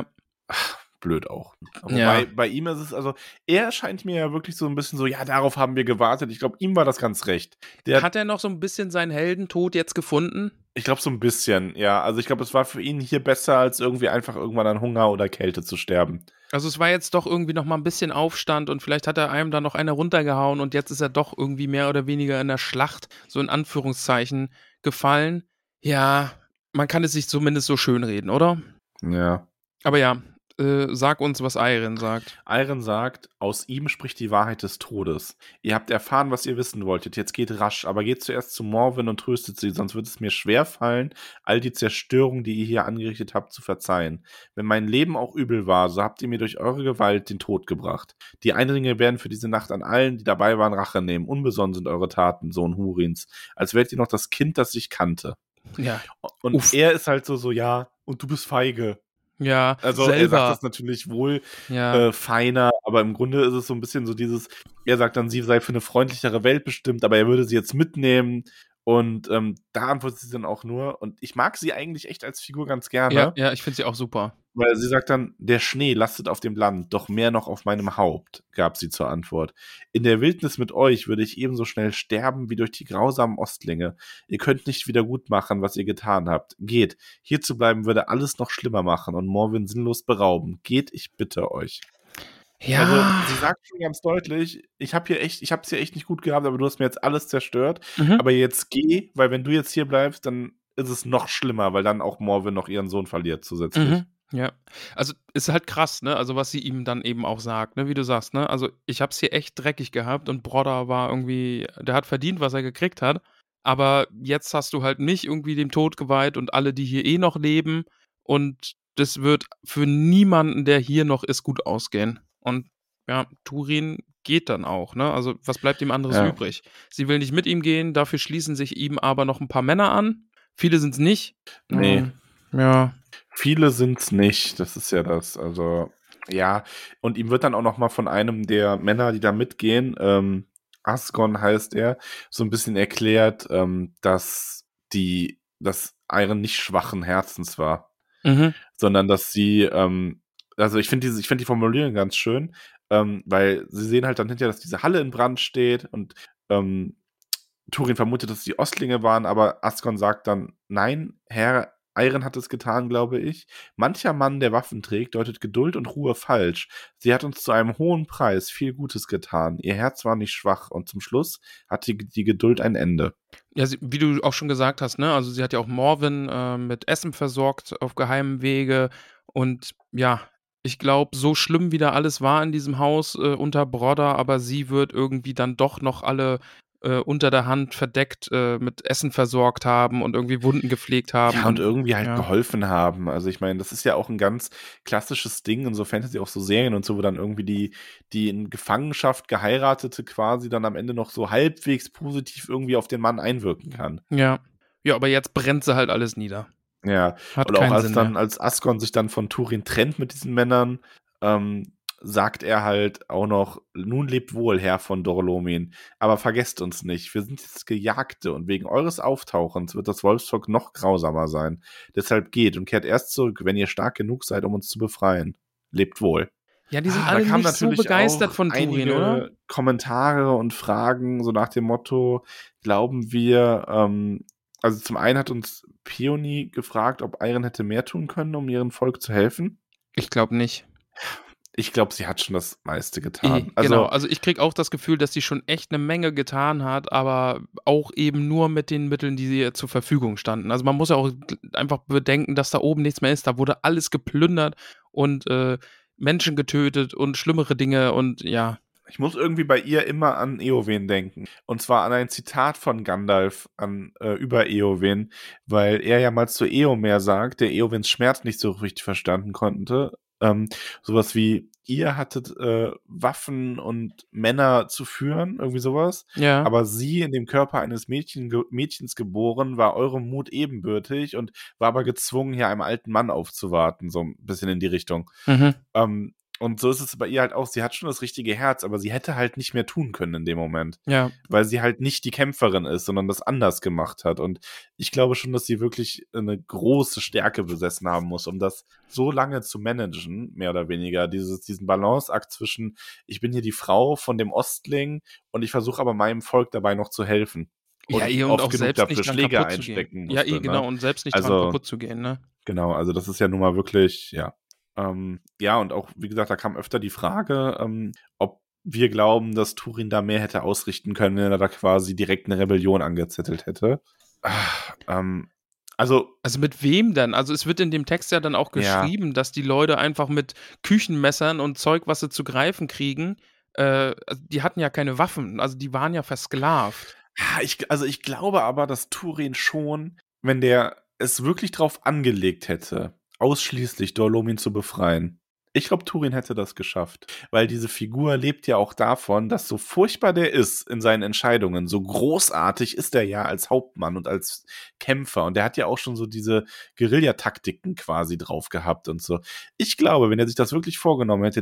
Blöd auch. Aber Ja. bei ihm ist es, also, er scheint mir ja wirklich so ein bisschen so, ja, darauf haben wir gewartet. Ich glaube, ihm war das ganz recht. Hat er noch so ein bisschen seinen Heldentod jetzt gefunden? Ich glaube, so ein bisschen, ja. Also, ich glaube, es war für ihn hier besser, als irgendwie einfach irgendwann an Hunger oder Kälte zu sterben. Also es war jetzt doch irgendwie noch mal ein bisschen Aufstand und vielleicht hat er einem da noch eine runtergehauen und jetzt ist er doch irgendwie mehr oder weniger in der Schlacht, so in Anführungszeichen, gefallen. Ja, man kann es sich zumindest so schönreden, oder? Ja. Aber ja, sag uns, was Iron sagt. Iron sagt, aus ihm spricht die Wahrheit des Todes. Ihr habt erfahren, was ihr wissen wolltet. Jetzt geht rasch, aber geht zuerst zu Morwen und tröstet sie, sonst wird es mir schwer fallen, all die Zerstörung, die ihr hier angerichtet habt, zu verzeihen. Wenn mein Leben auch übel war, so habt ihr mir durch eure Gewalt den Tod gebracht. Die Eindringlinge werden für diese Nacht an allen, die dabei waren, Rache nehmen. Unbesonnen sind eure Taten, Sohn Hurins, als wärt ihr noch das Kind, das ich kannte. Ja. Und er ist halt so, ja, und du bist feige. Ja, Also selber. er sagt das natürlich wohl feiner, aber im Grunde ist es so ein bisschen so dieses, er sagt dann, sie sei für eine freundlichere Welt bestimmt, aber er würde sie jetzt mitnehmen und da antwortet sie dann auch nur und ich mag sie eigentlich echt als Figur ganz gerne. Ja, ich finde sie auch super. Weil sie sagt dann, der Schnee lastet auf dem Land, doch mehr noch auf meinem Haupt, gab sie zur Antwort. In der Wildnis mit euch würde ich ebenso schnell sterben wie durch die grausamen Ostlinge. Ihr könnt nicht wieder gut machen, was ihr getan habt. Geht. Hier zu bleiben würde alles noch schlimmer machen und Morwen sinnlos berauben. Geht, ich bitte euch. Ja. Also, sie sagt schon ganz deutlich, ich hab's hier echt nicht gut gehabt, aber du hast mir jetzt alles zerstört. Aber jetzt geh, weil wenn du jetzt hier bleibst, dann ist es noch schlimmer, weil dann auch Morwen noch ihren Sohn verliert zusätzlich. Ja, also ist halt krass, ne? Also was sie ihm dann eben auch sagt, ne? Wie du sagst, ne? Also ich hab's hier echt dreckig gehabt und Brodder war irgendwie, der hat verdient, was er gekriegt hat, aber jetzt hast du halt nicht irgendwie dem Tod geweiht und alle, die hier eh noch leben und das wird für niemanden, der hier noch ist, gut ausgehen. Und ja, Turin geht dann auch, ne? Also was bleibt ihm anderes übrig? Sie will nicht mit ihm gehen, dafür schließen sich ihm aber noch ein paar Männer an. Viele sind's nicht. Nee. Ja. Viele sind's nicht, das ist ja das, also, ja. Und ihm wird dann auch noch mal von einem der Männer, die da mitgehen, Asgon heißt er, so ein bisschen erklärt, dass Iron nicht schwachen Herzens war, sondern dass sie, also ich finde die Formulierung ganz schön, weil sie sehen halt dann hinterher, dass diese Halle in Brand steht und Turin vermutet, dass es die Ostlinge waren, aber Asgon sagt dann, nein, Herr Iron hat es getan, glaube ich. Mancher Mann, der Waffen trägt, deutet Geduld und Ruhe falsch. Sie hat uns zu einem hohen Preis viel Gutes getan. Ihr Herz war nicht schwach und zum Schluss hatte die Geduld ein Ende. Ja, wie du auch schon gesagt hast, ne? Also sie hat ja auch Morwen mit Essen versorgt auf geheimem Wege und ja, ich glaube, so schlimm wie da alles war in diesem Haus unter Brodder, aber sie wird irgendwie dann doch noch alle unter der Hand verdeckt mit Essen versorgt haben und irgendwie Wunden gepflegt haben. Ja, und irgendwie halt geholfen haben. Also ich meine, das ist ja auch ein ganz klassisches Ding in so Fantasy, auch so Serien und so, wo dann irgendwie die in Gefangenschaft Geheiratete quasi dann am Ende noch so halbwegs positiv irgendwie auf den Mann einwirken kann. Ja, aber jetzt brennt sie halt alles nieder. Ja, Hat und auch keinen als Asgon sich dann von Turin trennt mit diesen Männern, sagt er halt auch noch, nun lebt wohl, Herr von Dorlomin, aber vergesst uns nicht, wir sind jetzt Gejagte und wegen eures Auftauchens wird das Wolfsvolk noch grausamer sein. Deshalb geht und kehrt erst zurück, wenn ihr stark genug seid, um uns zu befreien. Lebt wohl. Ja, die sind alle nicht so begeistert von Turin, oder? Kommentare und Fragen, so nach dem Motto, glauben wir, also zum einen hat uns Peony gefragt, ob Iron hätte mehr tun können, um ihrem Volk zu helfen. Ich glaube nicht. Ich glaube, sie hat schon das meiste getan. Genau, also ich kriege auch das Gefühl, dass sie schon echt eine Menge getan hat, aber auch eben nur mit den Mitteln, die ihr zur Verfügung standen. Also man muss ja auch einfach bedenken, dass da oben nichts mehr ist. Da wurde alles geplündert und Menschen getötet und schlimmere Dinge und ja. Ich muss irgendwie bei ihr immer an Eowyn denken. Und zwar an ein Zitat von Gandalf über Eowyn, weil er ja mal zu Eomer sagt, der Eowyns Schmerz nicht so richtig verstanden konnte. Sowas wie, ihr hattet Waffen und Männer zu führen, irgendwie sowas. Ja. Aber sie, in dem Körper eines Mädchens geboren, war eurem Mut ebenbürtig und war aber gezwungen, hier einem alten Mann aufzuwarten, so ein bisschen in die Richtung. Und so ist es bei ihr halt auch. Sie hat schon das richtige Herz, aber sie hätte halt nicht mehr tun können in dem Moment. Ja. Weil sie halt nicht die Kämpferin ist, sondern das anders gemacht hat. Und ich glaube schon, dass sie wirklich eine große Stärke besessen haben muss, um das so lange zu managen, mehr oder weniger. Diesen Balanceakt zwischen, ich bin hier die Frau von dem Ostling und ich versuche aber meinem Volk dabei noch zu helfen. Und oft auch genug selbst dafür nicht dran Schläge kaputt zu einstecken gehen. Ja, musste, genau, ne? und selbst nicht Also, dran kaputt zu gehen, ne? Genau, also das ist ja nun mal wirklich, ja. Ja, und auch, wie gesagt, da kam öfter die Frage, ob wir glauben, dass Turin da mehr hätte ausrichten können, wenn er da quasi direkt eine Rebellion angezettelt hätte. Also mit wem denn? Also es wird in dem Text ja dann auch geschrieben, dass die Leute einfach mit Küchenmessern und Zeug, was sie zu greifen kriegen, die hatten ja keine Waffen, also die waren ja versklavt. Ich glaube aber, dass Turin schon, wenn der es wirklich drauf angelegt hätte, ausschließlich Dolomin zu befreien. Ich glaube, Turin hätte das geschafft. Weil diese Figur lebt ja auch davon, dass so furchtbar der ist in seinen Entscheidungen, so großartig ist er ja als Hauptmann und als Kämpfer. Und der hat ja auch schon so diese Guerillataktiken quasi drauf gehabt und so. Ich glaube, wenn er sich das wirklich vorgenommen hätte,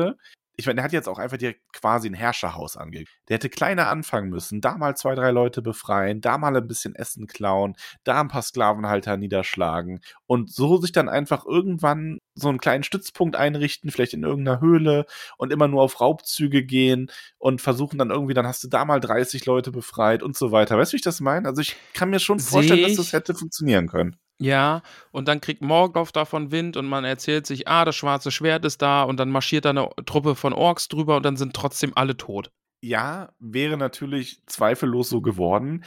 ich meine, der hat jetzt auch einfach direkt quasi ein Herrscherhaus angelegt. Der hätte kleiner anfangen müssen, da mal 2, 3 Leute befreien, da mal ein bisschen Essen klauen, da ein paar Sklavenhalter niederschlagen und so sich dann einfach irgendwann so einen kleinen Stützpunkt einrichten, vielleicht in irgendeiner Höhle und immer nur auf Raubzüge gehen und versuchen dann irgendwie, dann hast du da mal 30 Leute befreit und so weiter. Weißt du, wie ich das meine? Also ich kann mir schon vorstellen, dass das hätte funktionieren können. Ja, und dann kriegt Morgoth davon Wind und man erzählt sich, das schwarze Schwert ist da und dann marschiert da eine Truppe von Orks drüber und dann sind trotzdem alle tot. Ja, wäre natürlich zweifellos so geworden,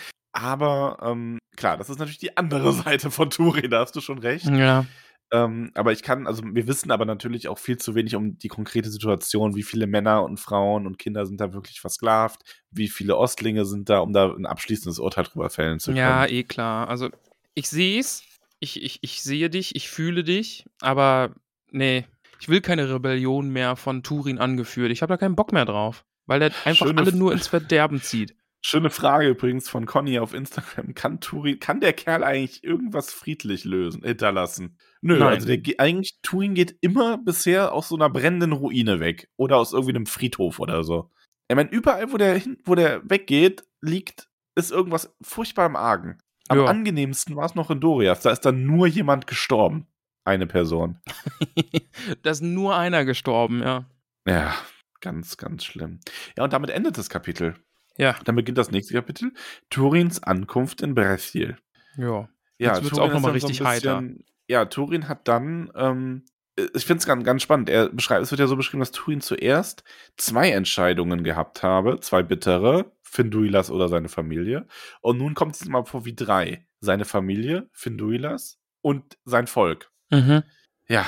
aber klar, das ist natürlich die andere Seite von Turin, da hast du schon recht. Ja. Aber wir wissen aber natürlich auch viel zu wenig um die konkrete Situation, wie viele Männer und Frauen und Kinder sind da wirklich versklavt, wie viele Ostlinge sind da, um da ein abschließendes Urteil drüber fällen zu können. Ja, klar. Also ich sehe es, ich sehe dich, ich fühle dich, aber nee, ich will keine Rebellion mehr von Turin angeführt. Ich habe da keinen Bock mehr drauf, weil der einfach alle nur ins Verderben zieht. Schöne Frage übrigens von Conny auf Instagram. Kann der Kerl eigentlich irgendwas friedlich hinterlassen? Nö, Nein. Also Turin geht immer bisher aus so einer brennenden Ruine weg. Oder aus irgendwie einem Friedhof oder so. Ich meine, überall, wo der weggeht, ist irgendwas furchtbar im Argen. Am angenehmsten war es noch in Doriath. Da ist dann nur jemand gestorben. Eine Person. Da ist nur einer gestorben, ja. Ja, ganz, ganz schlimm. Ja, und damit endet das Kapitel. Ja. Dann beginnt das nächste Kapitel. Turins Ankunft in Bressil. Ja. Ja, jetzt wird es auch nochmal richtig heiter. Ja, Turin hat dann, ich finde es ganz, ganz spannend. Es wird ja so beschrieben, dass Turin zuerst 2 Entscheidungen gehabt habe, 2 bittere, Finduilas oder seine Familie. Und nun kommt es mal vor wie 3. Seine Familie, Finduilas und sein Volk. Mhm. Ja,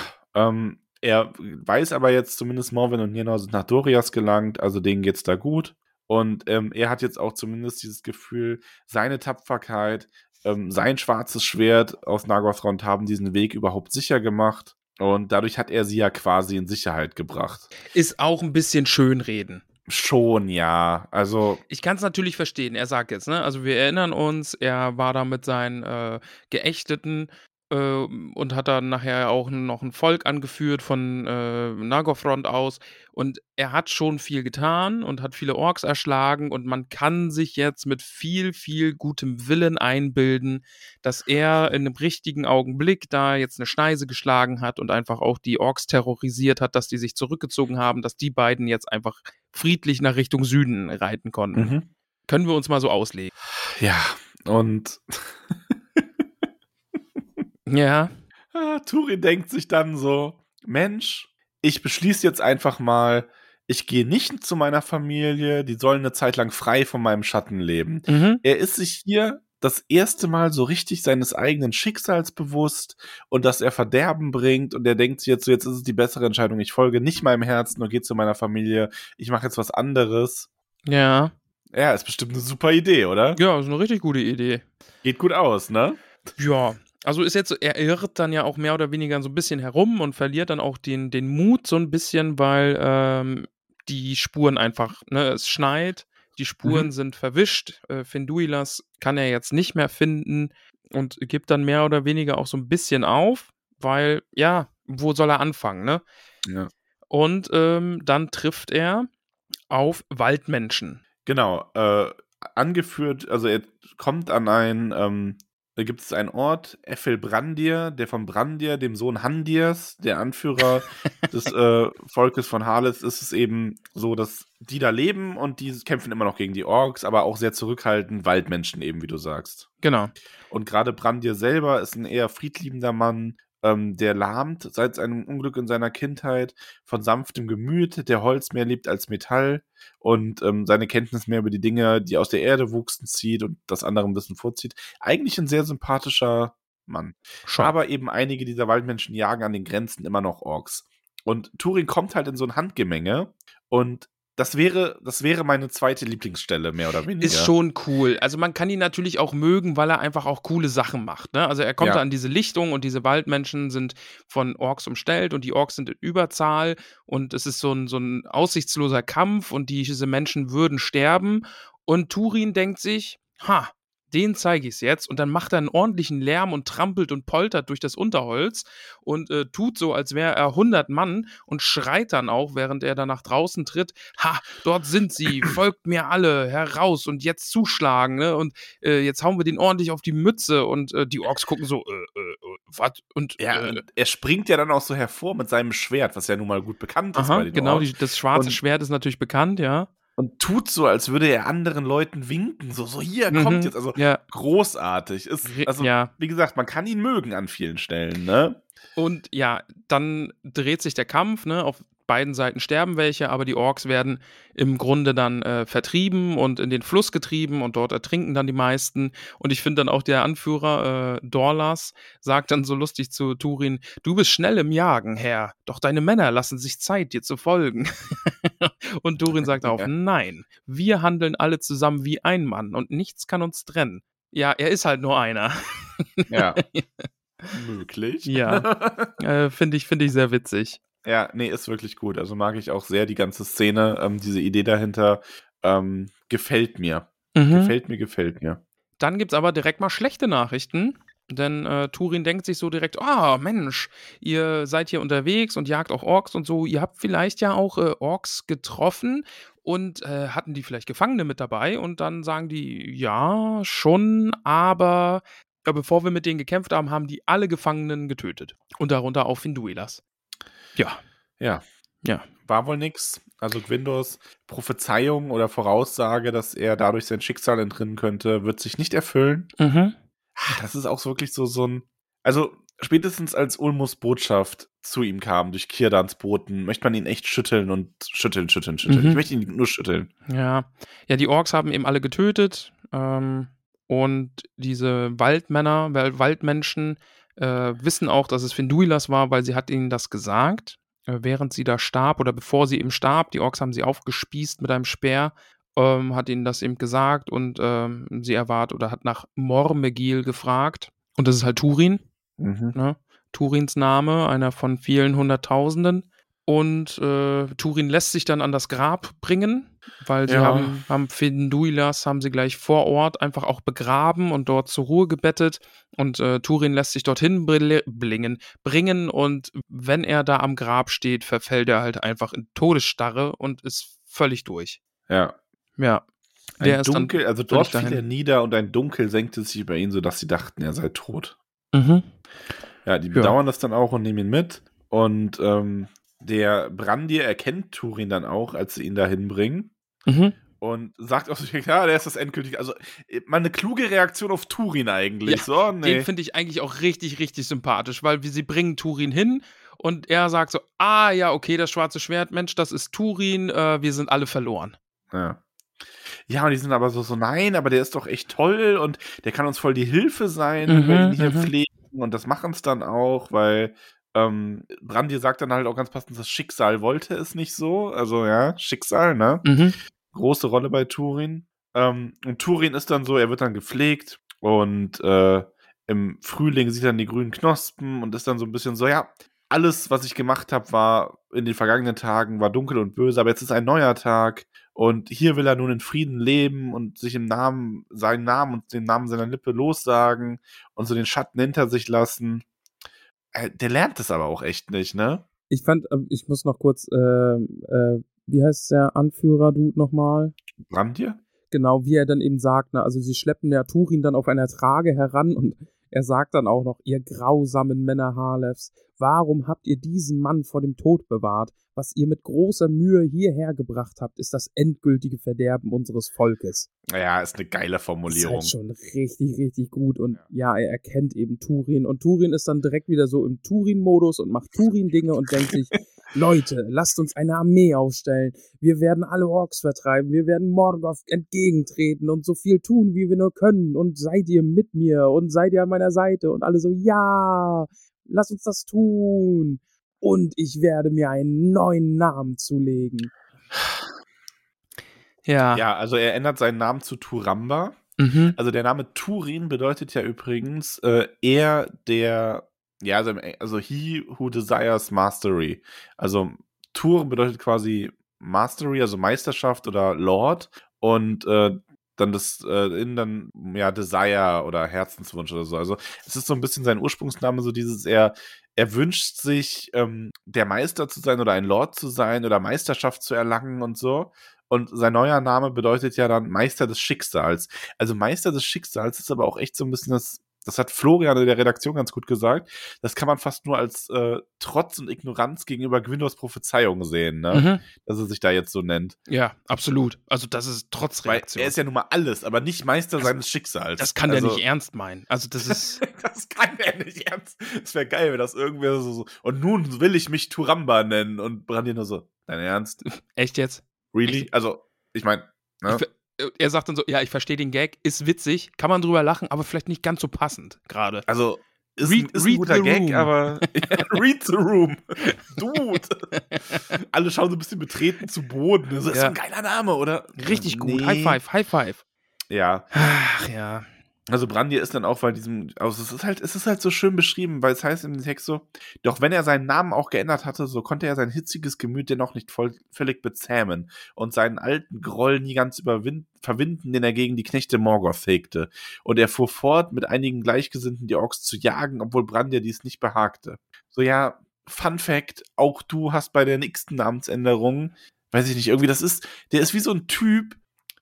er weiß aber jetzt zumindest, Morwen und Nienor sind nach Doriath gelangt, also denen geht's da gut. Und er hat jetzt auch zumindest dieses Gefühl, seine Tapferkeit, sein schwarzes Schwert aus Nargothrond haben diesen Weg überhaupt sicher gemacht. Und dadurch hat er sie ja quasi in Sicherheit gebracht. Ist auch ein bisschen Schönreden. Schon, ja. Also ich kann es natürlich verstehen. Er sagt jetzt, ne? Also wir erinnern uns, er war da mit seinen Geächteten und hat dann nachher auch noch ein Volk angeführt von Nargothrond aus. Und er hat schon viel getan und hat viele Orks erschlagen. Und man kann sich jetzt mit viel, viel gutem Willen einbilden, dass er in einem richtigen Augenblick da jetzt eine Schneise geschlagen hat und einfach auch die Orks terrorisiert hat, dass die sich zurückgezogen haben, dass die beiden jetzt einfach friedlich nach Richtung Süden reiten konnten. Mhm. Können wir uns mal so auslegen. Ja, und ja. Turin denkt sich dann so, Mensch, ich beschließe jetzt einfach mal, ich gehe nicht zu meiner Familie, die sollen eine Zeit lang frei von meinem Schatten leben. Mhm. Er ist sich hier das erste Mal so richtig seines eigenen Schicksals bewusst und dass er Verderben bringt und er denkt sich jetzt so, jetzt ist es die bessere Entscheidung, ich folge nicht meinem Herzen und gehe zu meiner Familie, ich mache jetzt was anderes. Ja. Ja, ist bestimmt eine super Idee, oder? Ja, ist eine richtig gute Idee. Geht gut aus, ne? Ja, Also ist jetzt, er irrt dann ja auch mehr oder weniger so ein bisschen herum und verliert dann auch den Mut so ein bisschen, weil die Spuren einfach, ne, es schneit, die Spuren sind verwischt. Finduilas kann er jetzt nicht mehr finden und gibt dann mehr oder weniger auch so ein bisschen auf, weil, ja, wo soll er anfangen, ne? Ja. Und dann trifft er auf Waldmenschen. Genau, angeführt, also er kommt an da gibt es einen Ort, Effelbrandir, der von Brandir, dem Sohn Handirs, der Anführer des Volkes von Harlith, ist es eben so, dass die da leben und die kämpfen immer noch gegen die Orks, aber auch sehr zurückhaltend, Waldmenschen eben, wie du sagst. Genau. Und gerade Brandir selber ist ein eher friedliebender Mann, der lahmt seit seinem Unglück in seiner Kindheit, von sanftem Gemüt, der Holz mehr liebt als Metall und seine Kenntnis mehr über die Dinge, die aus der Erde wuchsen, zieht und das andere ein bisschen vorzieht. Eigentlich ein sehr sympathischer Mann. Schon. Aber eben einige dieser Waldmenschen jagen an den Grenzen immer noch Orks. Und Turin kommt halt in so ein Handgemenge und das wäre meine zweite Lieblingsstelle, mehr oder weniger. Ist schon cool. Also man kann ihn natürlich auch mögen, weil er einfach auch coole Sachen macht. Ne? Also er kommt da an diese Lichtung und diese Waldmenschen sind von Orks umstellt und die Orks sind in Überzahl und es ist so ein aussichtsloser Kampf und diese Menschen würden sterben und Turin denkt sich, den zeige ich es jetzt. Und dann macht er einen ordentlichen Lärm und trampelt und poltert durch das Unterholz und tut so, als wäre er 100 Mann und schreit dann auch, während er da nach draußen tritt, dort sind sie, folgt mir alle, heraus und jetzt zuschlagen, ne? Und jetzt hauen wir den ordentlich auf die Mütze und die Orks gucken so, was? Und er springt ja dann auch so hervor mit seinem Schwert, was ja nun mal gut bekannt ist bei den genau, Orks. das schwarze Schwert ist natürlich bekannt, ja. Und tut so, als würde er anderen Leuten winken. So hier, kommt jetzt. Also großartig. Wie gesagt, man kann ihn mögen an vielen Stellen, ne? Und ja, dann dreht sich der Kampf, ne? Auf beiden Seiten sterben welche, aber die Orks werden im Grunde dann vertrieben und in den Fluss getrieben und dort ertrinken dann die meisten. Und ich finde dann auch der Anführer Dorlas sagt dann so lustig zu Turin, du bist schnell im Jagen, Herr, doch deine Männer lassen sich Zeit, dir zu folgen. Und Turin sagt darauf, nein, wir handeln alle zusammen wie ein Mann und nichts kann uns trennen. Ja, er ist halt nur einer. Ja. Möglich. Ja, finde ich sehr witzig. Ja, nee, ist wirklich gut. Also mag ich auch sehr die ganze Szene, diese Idee dahinter gefällt mir. Gefällt mir. Dann gibt's aber direkt mal schlechte Nachrichten, denn Turin denkt sich so direkt, Mensch, ihr seid hier unterwegs und jagt auch Orks und so, ihr habt vielleicht ja auch Orks getroffen und hatten die vielleicht Gefangene mit dabei und dann sagen die, ja, schon, aber bevor wir mit denen gekämpft haben, haben die alle Gefangenen getötet und darunter auch Finduilas. Ja. War wohl nix. Also Gwyndos Prophezeiung oder Voraussage, dass er dadurch sein Schicksal entrinnen könnte, wird sich nicht erfüllen. Das ist auch wirklich so ein... Also spätestens als Ulmos Botschaft zu ihm kam, durch Kirdans Boten, möchte man ihn echt schütteln und schütteln. Ich möchte ihn nur schütteln. Ja, die Orks haben eben alle getötet und diese Waldmenschen wissen auch, dass es Finduilas war, weil sie hat ihnen das gesagt, während sie da starb oder bevor sie eben starb. Die Orks haben sie aufgespießt mit einem Speer, hat ihnen das eben gesagt und sie hat nach Mormegil gefragt. Und das ist halt Turin, ne? Turins Name, einer von vielen Hunderttausenden. Und Turin lässt sich dann an das Grab bringen, weil sie haben Finduilas, haben sie gleich vor Ort einfach auch begraben und dort zur Ruhe gebettet. Und Turin lässt sich dorthin bringen und wenn er da am Grab steht, verfällt er halt einfach in Todesstarre und ist völlig durch. Ja. Der ist Dunkel, also dort fiel er nieder und ein Dunkel senkte sich über ihn, sodass sie dachten, er sei tot. Ja, die bedauern das dann auch und nehmen ihn mit. Und der Brandir erkennt Turin dann auch, als sie ihn da hinbringen. Und sagt auch so, ja, der ist das endgültig. Also, mal eine kluge Reaktion auf Turin eigentlich. Ja, den finde ich eigentlich auch richtig, richtig sympathisch, weil sie bringen Turin hin und er sagt so, ja, okay, das schwarze Schwert, Mensch, das ist Turin, wir sind alle verloren. Ja, und die sind aber so, nein, aber der ist doch echt toll und der kann uns voll die Hilfe sein, wenn wir ihn hier pflegen. Und das machen es dann auch, weil Brandir sagt dann halt auch ganz passend, das Schicksal wollte es nicht so. Also ja, Schicksal, ne? Große Rolle bei Turin. Und Turin ist dann so, er wird dann gepflegt und im Frühling sieht er dann die grünen Knospen und ist dann so ein bisschen so, ja, alles, was ich gemacht habe, war in den vergangenen Tagen, war dunkel und böse, aber jetzt ist ein neuer Tag und hier will er nun in Frieden leben und sich seinen Namen und den Namen seiner Lippe lossagen und so den Schatten hinter sich lassen. Der lernt es aber auch echt nicht, ne? Ich fand, ich muss noch kurz, wie heißt der Anführer-Dude nochmal? Brandir? Genau, wie er dann eben sagt, ne, also sie schleppen der Turin dann auf einer Trage heran und er sagt dann auch noch, ihr grausamen Männer Halefs, warum habt ihr diesen Mann vor dem Tod bewahrt? Was ihr mit großer Mühe hierher gebracht habt, ist das endgültige Verderben unseres Volkes. Ja, ist eine geile Formulierung. Das ist halt schon richtig, richtig gut und ja, er erkennt eben Turin und Turin ist dann direkt wieder so im Turin-Modus und macht Turin-Dinge und denkt sich, Leute, lasst uns eine Armee aufstellen. Wir werden alle Orks vertreiben. Wir werden Morgoth entgegentreten und so viel tun, wie wir nur können. Und seid ihr mit mir und seid ihr an meiner Seite? Und alle so, ja, lass uns das tun. Und ich werde mir einen neuen Namen zulegen. Ja. Ja, also er ändert seinen Namen zu Turamba. Mhm. Also der Name Turin bedeutet ja übrigens er, der, ja, also he who desires mastery. Also Tur bedeutet quasi Mastery, also Meisterschaft oder Lord und dann Desire oder Herzenswunsch oder so. Also es ist so ein bisschen sein Ursprungsname, so dieses, er wünscht sich, der Meister zu sein oder ein Lord zu sein oder Meisterschaft zu erlangen und so. Und sein neuer Name bedeutet ja dann Meister des Schicksals. Also Meister des Schicksals ist aber auch echt so ein bisschen das hat Florian in der Redaktion ganz gut gesagt, das kann man fast nur als Trotz und Ignoranz gegenüber Gwynors Prophezeiung sehen, ne? Dass er sich da jetzt so nennt. Ja, absolut. Also das ist Trotzreaktion. Weil er ist ja nun mal alles, aber nicht Meister seines Schicksals. Das kann der nicht ernst meinen. Also das ist... Das kann er nicht ernst. Es wäre geil, wenn das irgendwer so... Und nun will ich mich Turamba nennen. Und Brandir nur so, dein Ernst? Echt jetzt? Really? Echt? Also, ich meine... Ne? Er sagt dann so, ja, ich verstehe den Gag, ist witzig, kann man drüber lachen, aber vielleicht nicht ganz so passend gerade. Also, ist ein guter Gag, aber read the room. Dude. Alle schauen so ein bisschen betreten zu Boden. Das ist so ein geiler Name, oder? Richtig gut. High five. Ja. Ach, ja. Also Brandir ist dann auch bei diesem, also es ist halt so schön beschrieben, weil es heißt in dem Text so, doch wenn er seinen Namen auch geändert hatte, so konnte er sein hitziges Gemüt dennoch nicht völlig bezähmen und seinen alten Groll nie ganz verwinden, den er gegen die Knechte Morgoth hegte. Und er fuhr fort, mit einigen Gleichgesinnten die Orks zu jagen, obwohl Brandir dies nicht behagte. So, ja, Fun Fact, auch du hast bei der nächsten Namensänderung, weiß ich nicht, irgendwie der ist wie so ein Typ,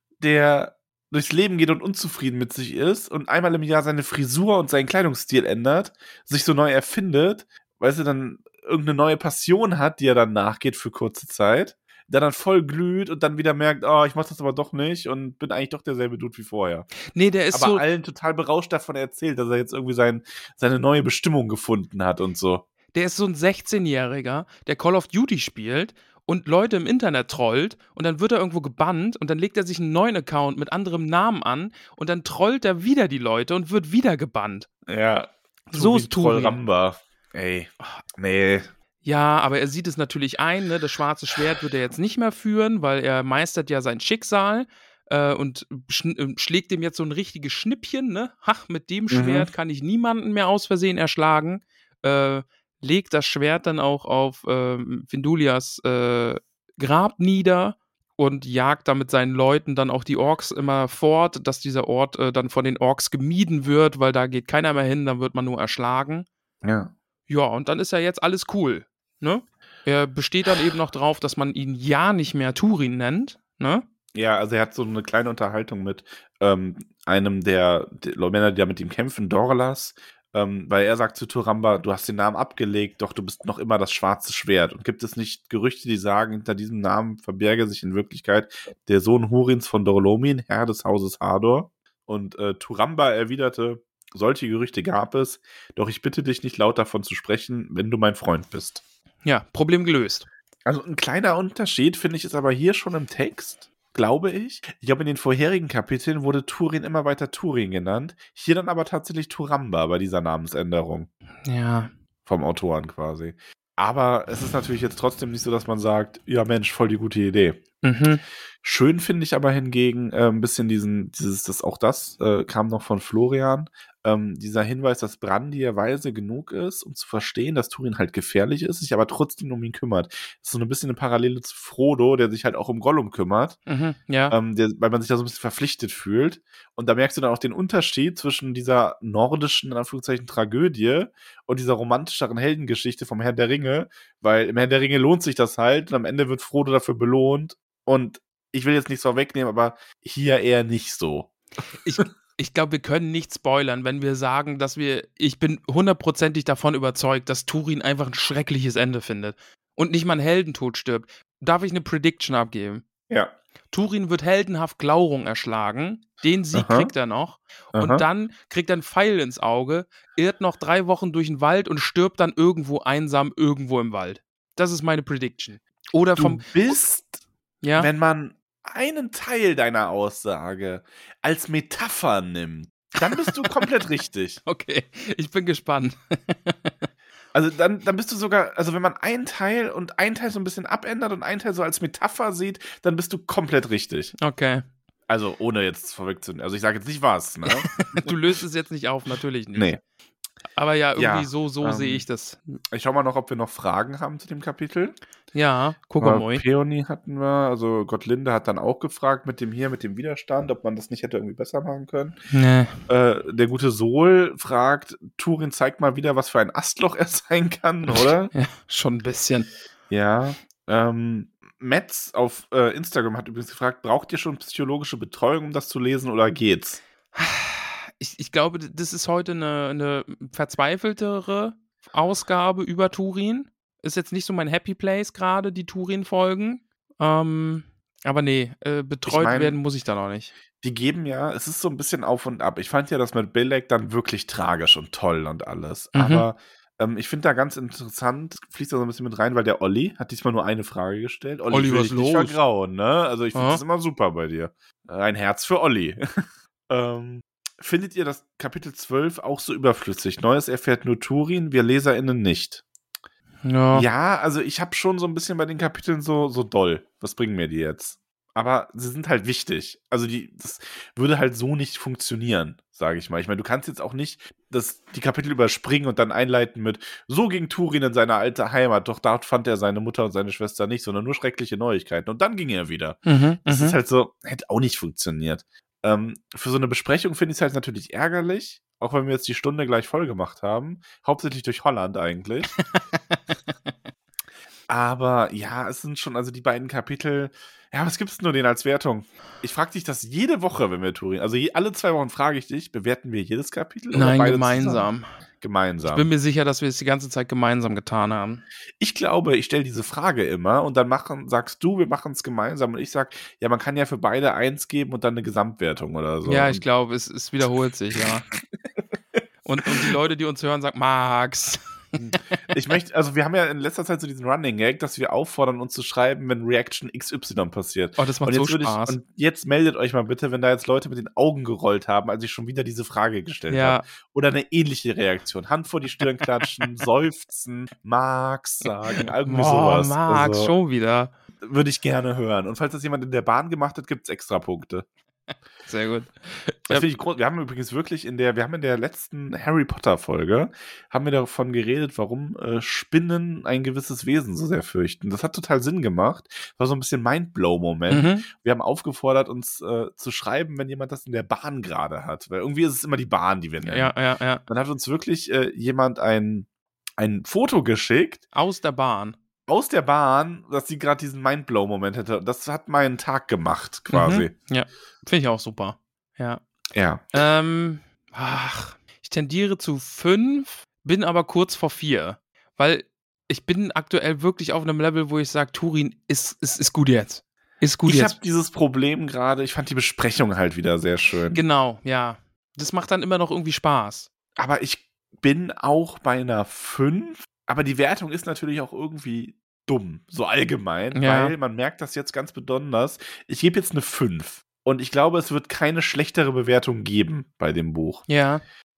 der durchs Leben geht und unzufrieden mit sich ist und einmal im Jahr seine Frisur und seinen Kleidungsstil ändert, sich so neu erfindet, weißt du, dann irgendeine neue Passion hat, die er dann nachgeht für kurze Zeit, der dann voll glüht und dann wieder merkt, oh, ich mach das aber doch nicht und bin eigentlich doch derselbe Dude wie vorher. Nee, der ist aber so... allen total berauscht davon erzählt, dass er jetzt irgendwie seine neue Bestimmung gefunden hat und so. Der ist so ein 16-Jähriger, der Call of Duty spielt und Leute im Internet trollt und dann wird er irgendwo gebannt und dann legt er sich einen neuen Account mit anderem Namen an und dann trollt er wieder die Leute und wird wieder gebannt. Ja, so ist Turin. Trollramba. Ey, nee. Ja, aber er sieht es natürlich ein, ne? Das schwarze Schwert wird er jetzt nicht mehr führen, weil er meistert ja sein Schicksal und schlägt ihm jetzt so ein richtiges Schnippchen, ne? Ach, mit dem Schwert kann ich niemanden mehr aus Versehen erschlagen. Legt das Schwert dann auch auf Findulias Grab nieder und jagt da mit seinen Leuten dann auch die Orks immer fort, dass dieser Ort dann von den Orks gemieden wird, weil da geht keiner mehr hin, dann wird man nur erschlagen. Ja. Ja, und dann ist ja jetzt alles cool, ne? Er besteht dann eben noch drauf, dass man ihn ja nicht mehr Turin nennt, ne? Ja, also er hat so eine kleine Unterhaltung mit einem der Männer, die da mit ihm kämpfen, Dorlas, weil er sagt zu Turamba, du hast den Namen abgelegt, doch du bist noch immer das schwarze Schwert. Und gibt es nicht Gerüchte, die sagen, hinter diesem Namen verberge sich in Wirklichkeit der Sohn Hurins von Dorlomin, Herr des Hauses Hador? Und Turamba erwiderte, solche Gerüchte gab es, doch ich bitte dich nicht laut davon zu sprechen, wenn du mein Freund bist. Ja, Problem gelöst. Also ein kleiner Unterschied, finde ich, ist aber hier schon im Text, glaube ich. Ich glaube, in den vorherigen Kapiteln wurde Turin immer weiter Turin genannt. Hier dann aber tatsächlich Turamba bei dieser Namensänderung. Ja. Vom Autoren quasi. Aber es ist natürlich jetzt trotzdem nicht so, dass man sagt, ja Mensch, voll die gute Idee. Schön finde ich aber hingegen ein bisschen das kam noch von Florian, dieser Hinweis, dass Brandy ja weise genug ist, um zu verstehen, dass Turin halt gefährlich ist, sich aber trotzdem um ihn kümmert. Das ist so ein bisschen eine Parallele zu Frodo, der sich halt auch um Gollum kümmert, Ja. weil man sich da so ein bisschen verpflichtet fühlt. Und da merkst du dann auch den Unterschied zwischen dieser nordischen, in Anführungszeichen, Tragödie und dieser romantischeren Heldengeschichte vom Herrn der Ringe, weil im Herrn der Ringe lohnt sich das halt und am Ende wird Frodo dafür belohnt. Und ich will jetzt nichts vorwegnehmen, aber hier eher nicht so. Ich glaube, wir können nicht spoilern, wenn wir sagen, ich bin 100%ig davon überzeugt, dass Turin einfach ein schreckliches Ende findet und nicht mal ein Heldentod stirbt. Darf ich eine Prediction abgeben? Ja. Turin wird heldenhaft Glaurung erschlagen, den Sieg kriegt er noch und dann kriegt er einen Pfeil ins Auge, irrt noch 3 Wochen durch den Wald und stirbt dann irgendwo einsam irgendwo im Wald. Das ist meine Prediction. Oder wenn man einen Teil deiner Aussage als Metapher nimmt, dann bist du komplett richtig. Okay, ich bin gespannt. Also dann bist du sogar, also wenn man einen Teil so ein bisschen abändert und einen Teil so als Metapher sieht, dann bist du komplett richtig. Okay. Also ohne jetzt vorwegzunehmen. Also ich sage jetzt nicht was, ne? Du löst es jetzt nicht auf, natürlich nicht. Nee. Aber ja, irgendwie so sehe ich das. Ich schau mal noch, ob wir noch Fragen haben zu dem Kapitel. Ja, guck mal. Peony hatten wir, also Gottlinde hat dann auch gefragt mit dem Widerstand, ob man das nicht hätte irgendwie besser machen können. Nee. Der gute Sol fragt, Turin zeigt mal wieder, was für ein Astloch er sein kann, oder? Ja, schon ein bisschen. Ja. Metz auf Instagram hat übrigens gefragt, braucht ihr schon psychologische Betreuung, um das zu lesen, oder geht's? Ich glaube, das ist heute eine verzweifeltere Ausgabe über Turin. Ist jetzt nicht so mein Happy Place gerade, die Turin-Folgen. Aber nee, betreut werden muss ich da noch nicht. Die geben ja, es ist so ein bisschen auf und ab. Ich fand ja das mit Belek dann wirklich tragisch und toll und alles. Aber ich finde da ganz interessant, fließt da so ein bisschen mit rein, weil der Olli hat diesmal nur eine Frage gestellt. Olli, will was dich nicht los? vergrauen, ne? Also ich finde das immer super bei dir. Ein Herz für Olli. Findet ihr das Kapitel 12 auch so überflüssig? Neues erfährt nur Turin, wir LeserInnen nicht. Ja, also ich habe schon so ein bisschen bei den Kapiteln so doll. Was bringen mir die jetzt? Aber sie sind halt wichtig. Also das würde halt so nicht funktionieren, sage ich mal. Ich meine, du kannst jetzt auch nicht die Kapitel überspringen und dann einleiten mit so ging Turin in seine alte Heimat, doch dort fand er seine Mutter und seine Schwester nicht, sondern nur schreckliche Neuigkeiten. Und dann ging er wieder. Das ist halt so, hätte auch nicht funktioniert. Für so eine Besprechung finde ich es halt natürlich ärgerlich, auch wenn wir jetzt die Stunde gleich voll gemacht haben. Hauptsächlich durch Holland eigentlich. Aber ja, es sind schon, also die beiden Kapitel, ja, was gibt's denn nur denen als Wertung? Ich frage dich das jede Woche, wenn wir Turin, also alle 2 Wochen frage ich dich, bewerten wir jedes Kapitel? Nein, oder gemeinsam. Gemeinsam. Ich bin mir sicher, dass wir es die ganze Zeit gemeinsam getan haben. Ich glaube, ich stelle diese Frage immer und dann sagst du, wir machen es gemeinsam und ich sag, ja, man kann ja für beide 1 geben und dann eine Gesamtwertung oder so. Ja, ich glaube, es wiederholt sich, ja. und die Leute, die uns hören, sagen, Max. Ich möchte, also wir haben ja in letzter Zeit so diesen Running Gag, dass wir auffordern, uns zu schreiben, wenn Reaction XY passiert. Oh, das macht so Spaß. Und jetzt meldet euch mal bitte, wenn da jetzt Leute mit den Augen gerollt haben, als ich schon wieder diese Frage gestellt habe. Oder eine ähnliche Reaktion. Hand vor die Stirn klatschen, seufzen, Max sagen, irgendwie sowas. Max, also, schon wieder. Würde ich gerne hören. Und falls das jemand in der Bahn gemacht hat, gibt es extra Punkte. Sehr gut. Das finde ich groß. Wir haben übrigens wirklich in der letzten Harry Potter Folge haben wir davon geredet, warum Spinnen ein gewisses Wesen so sehr fürchten. Das hat total Sinn gemacht. War so ein bisschen Mindblow-Moment. Wir haben aufgefordert, uns zu schreiben, wenn jemand das in der Bahn gerade hat. Weil irgendwie ist es immer die Bahn, die wir nennen. Ja. Dann hat uns wirklich jemand ein Foto geschickt. Aus der Bahn, dass sie gerade diesen Mindblow-Moment hätte. Das hat meinen Tag gemacht, quasi. Ja, finde ich auch super. Ja. Ich tendiere zu 5, bin aber kurz vor 4. Weil ich bin aktuell wirklich auf einem Level, wo ich sage, Turin ist gut jetzt. Ist gut jetzt. Ich habe dieses Problem gerade, ich fand die Besprechung halt wieder sehr schön. Genau, ja. Das macht dann immer noch irgendwie Spaß. Aber ich bin auch bei einer 5. Aber die Wertung ist natürlich auch irgendwie dumm, so allgemein, weil man merkt das jetzt ganz besonders. Ich gebe jetzt eine 5 und ich glaube, es wird keine schlechtere Bewertung geben bei dem Buch. Ja.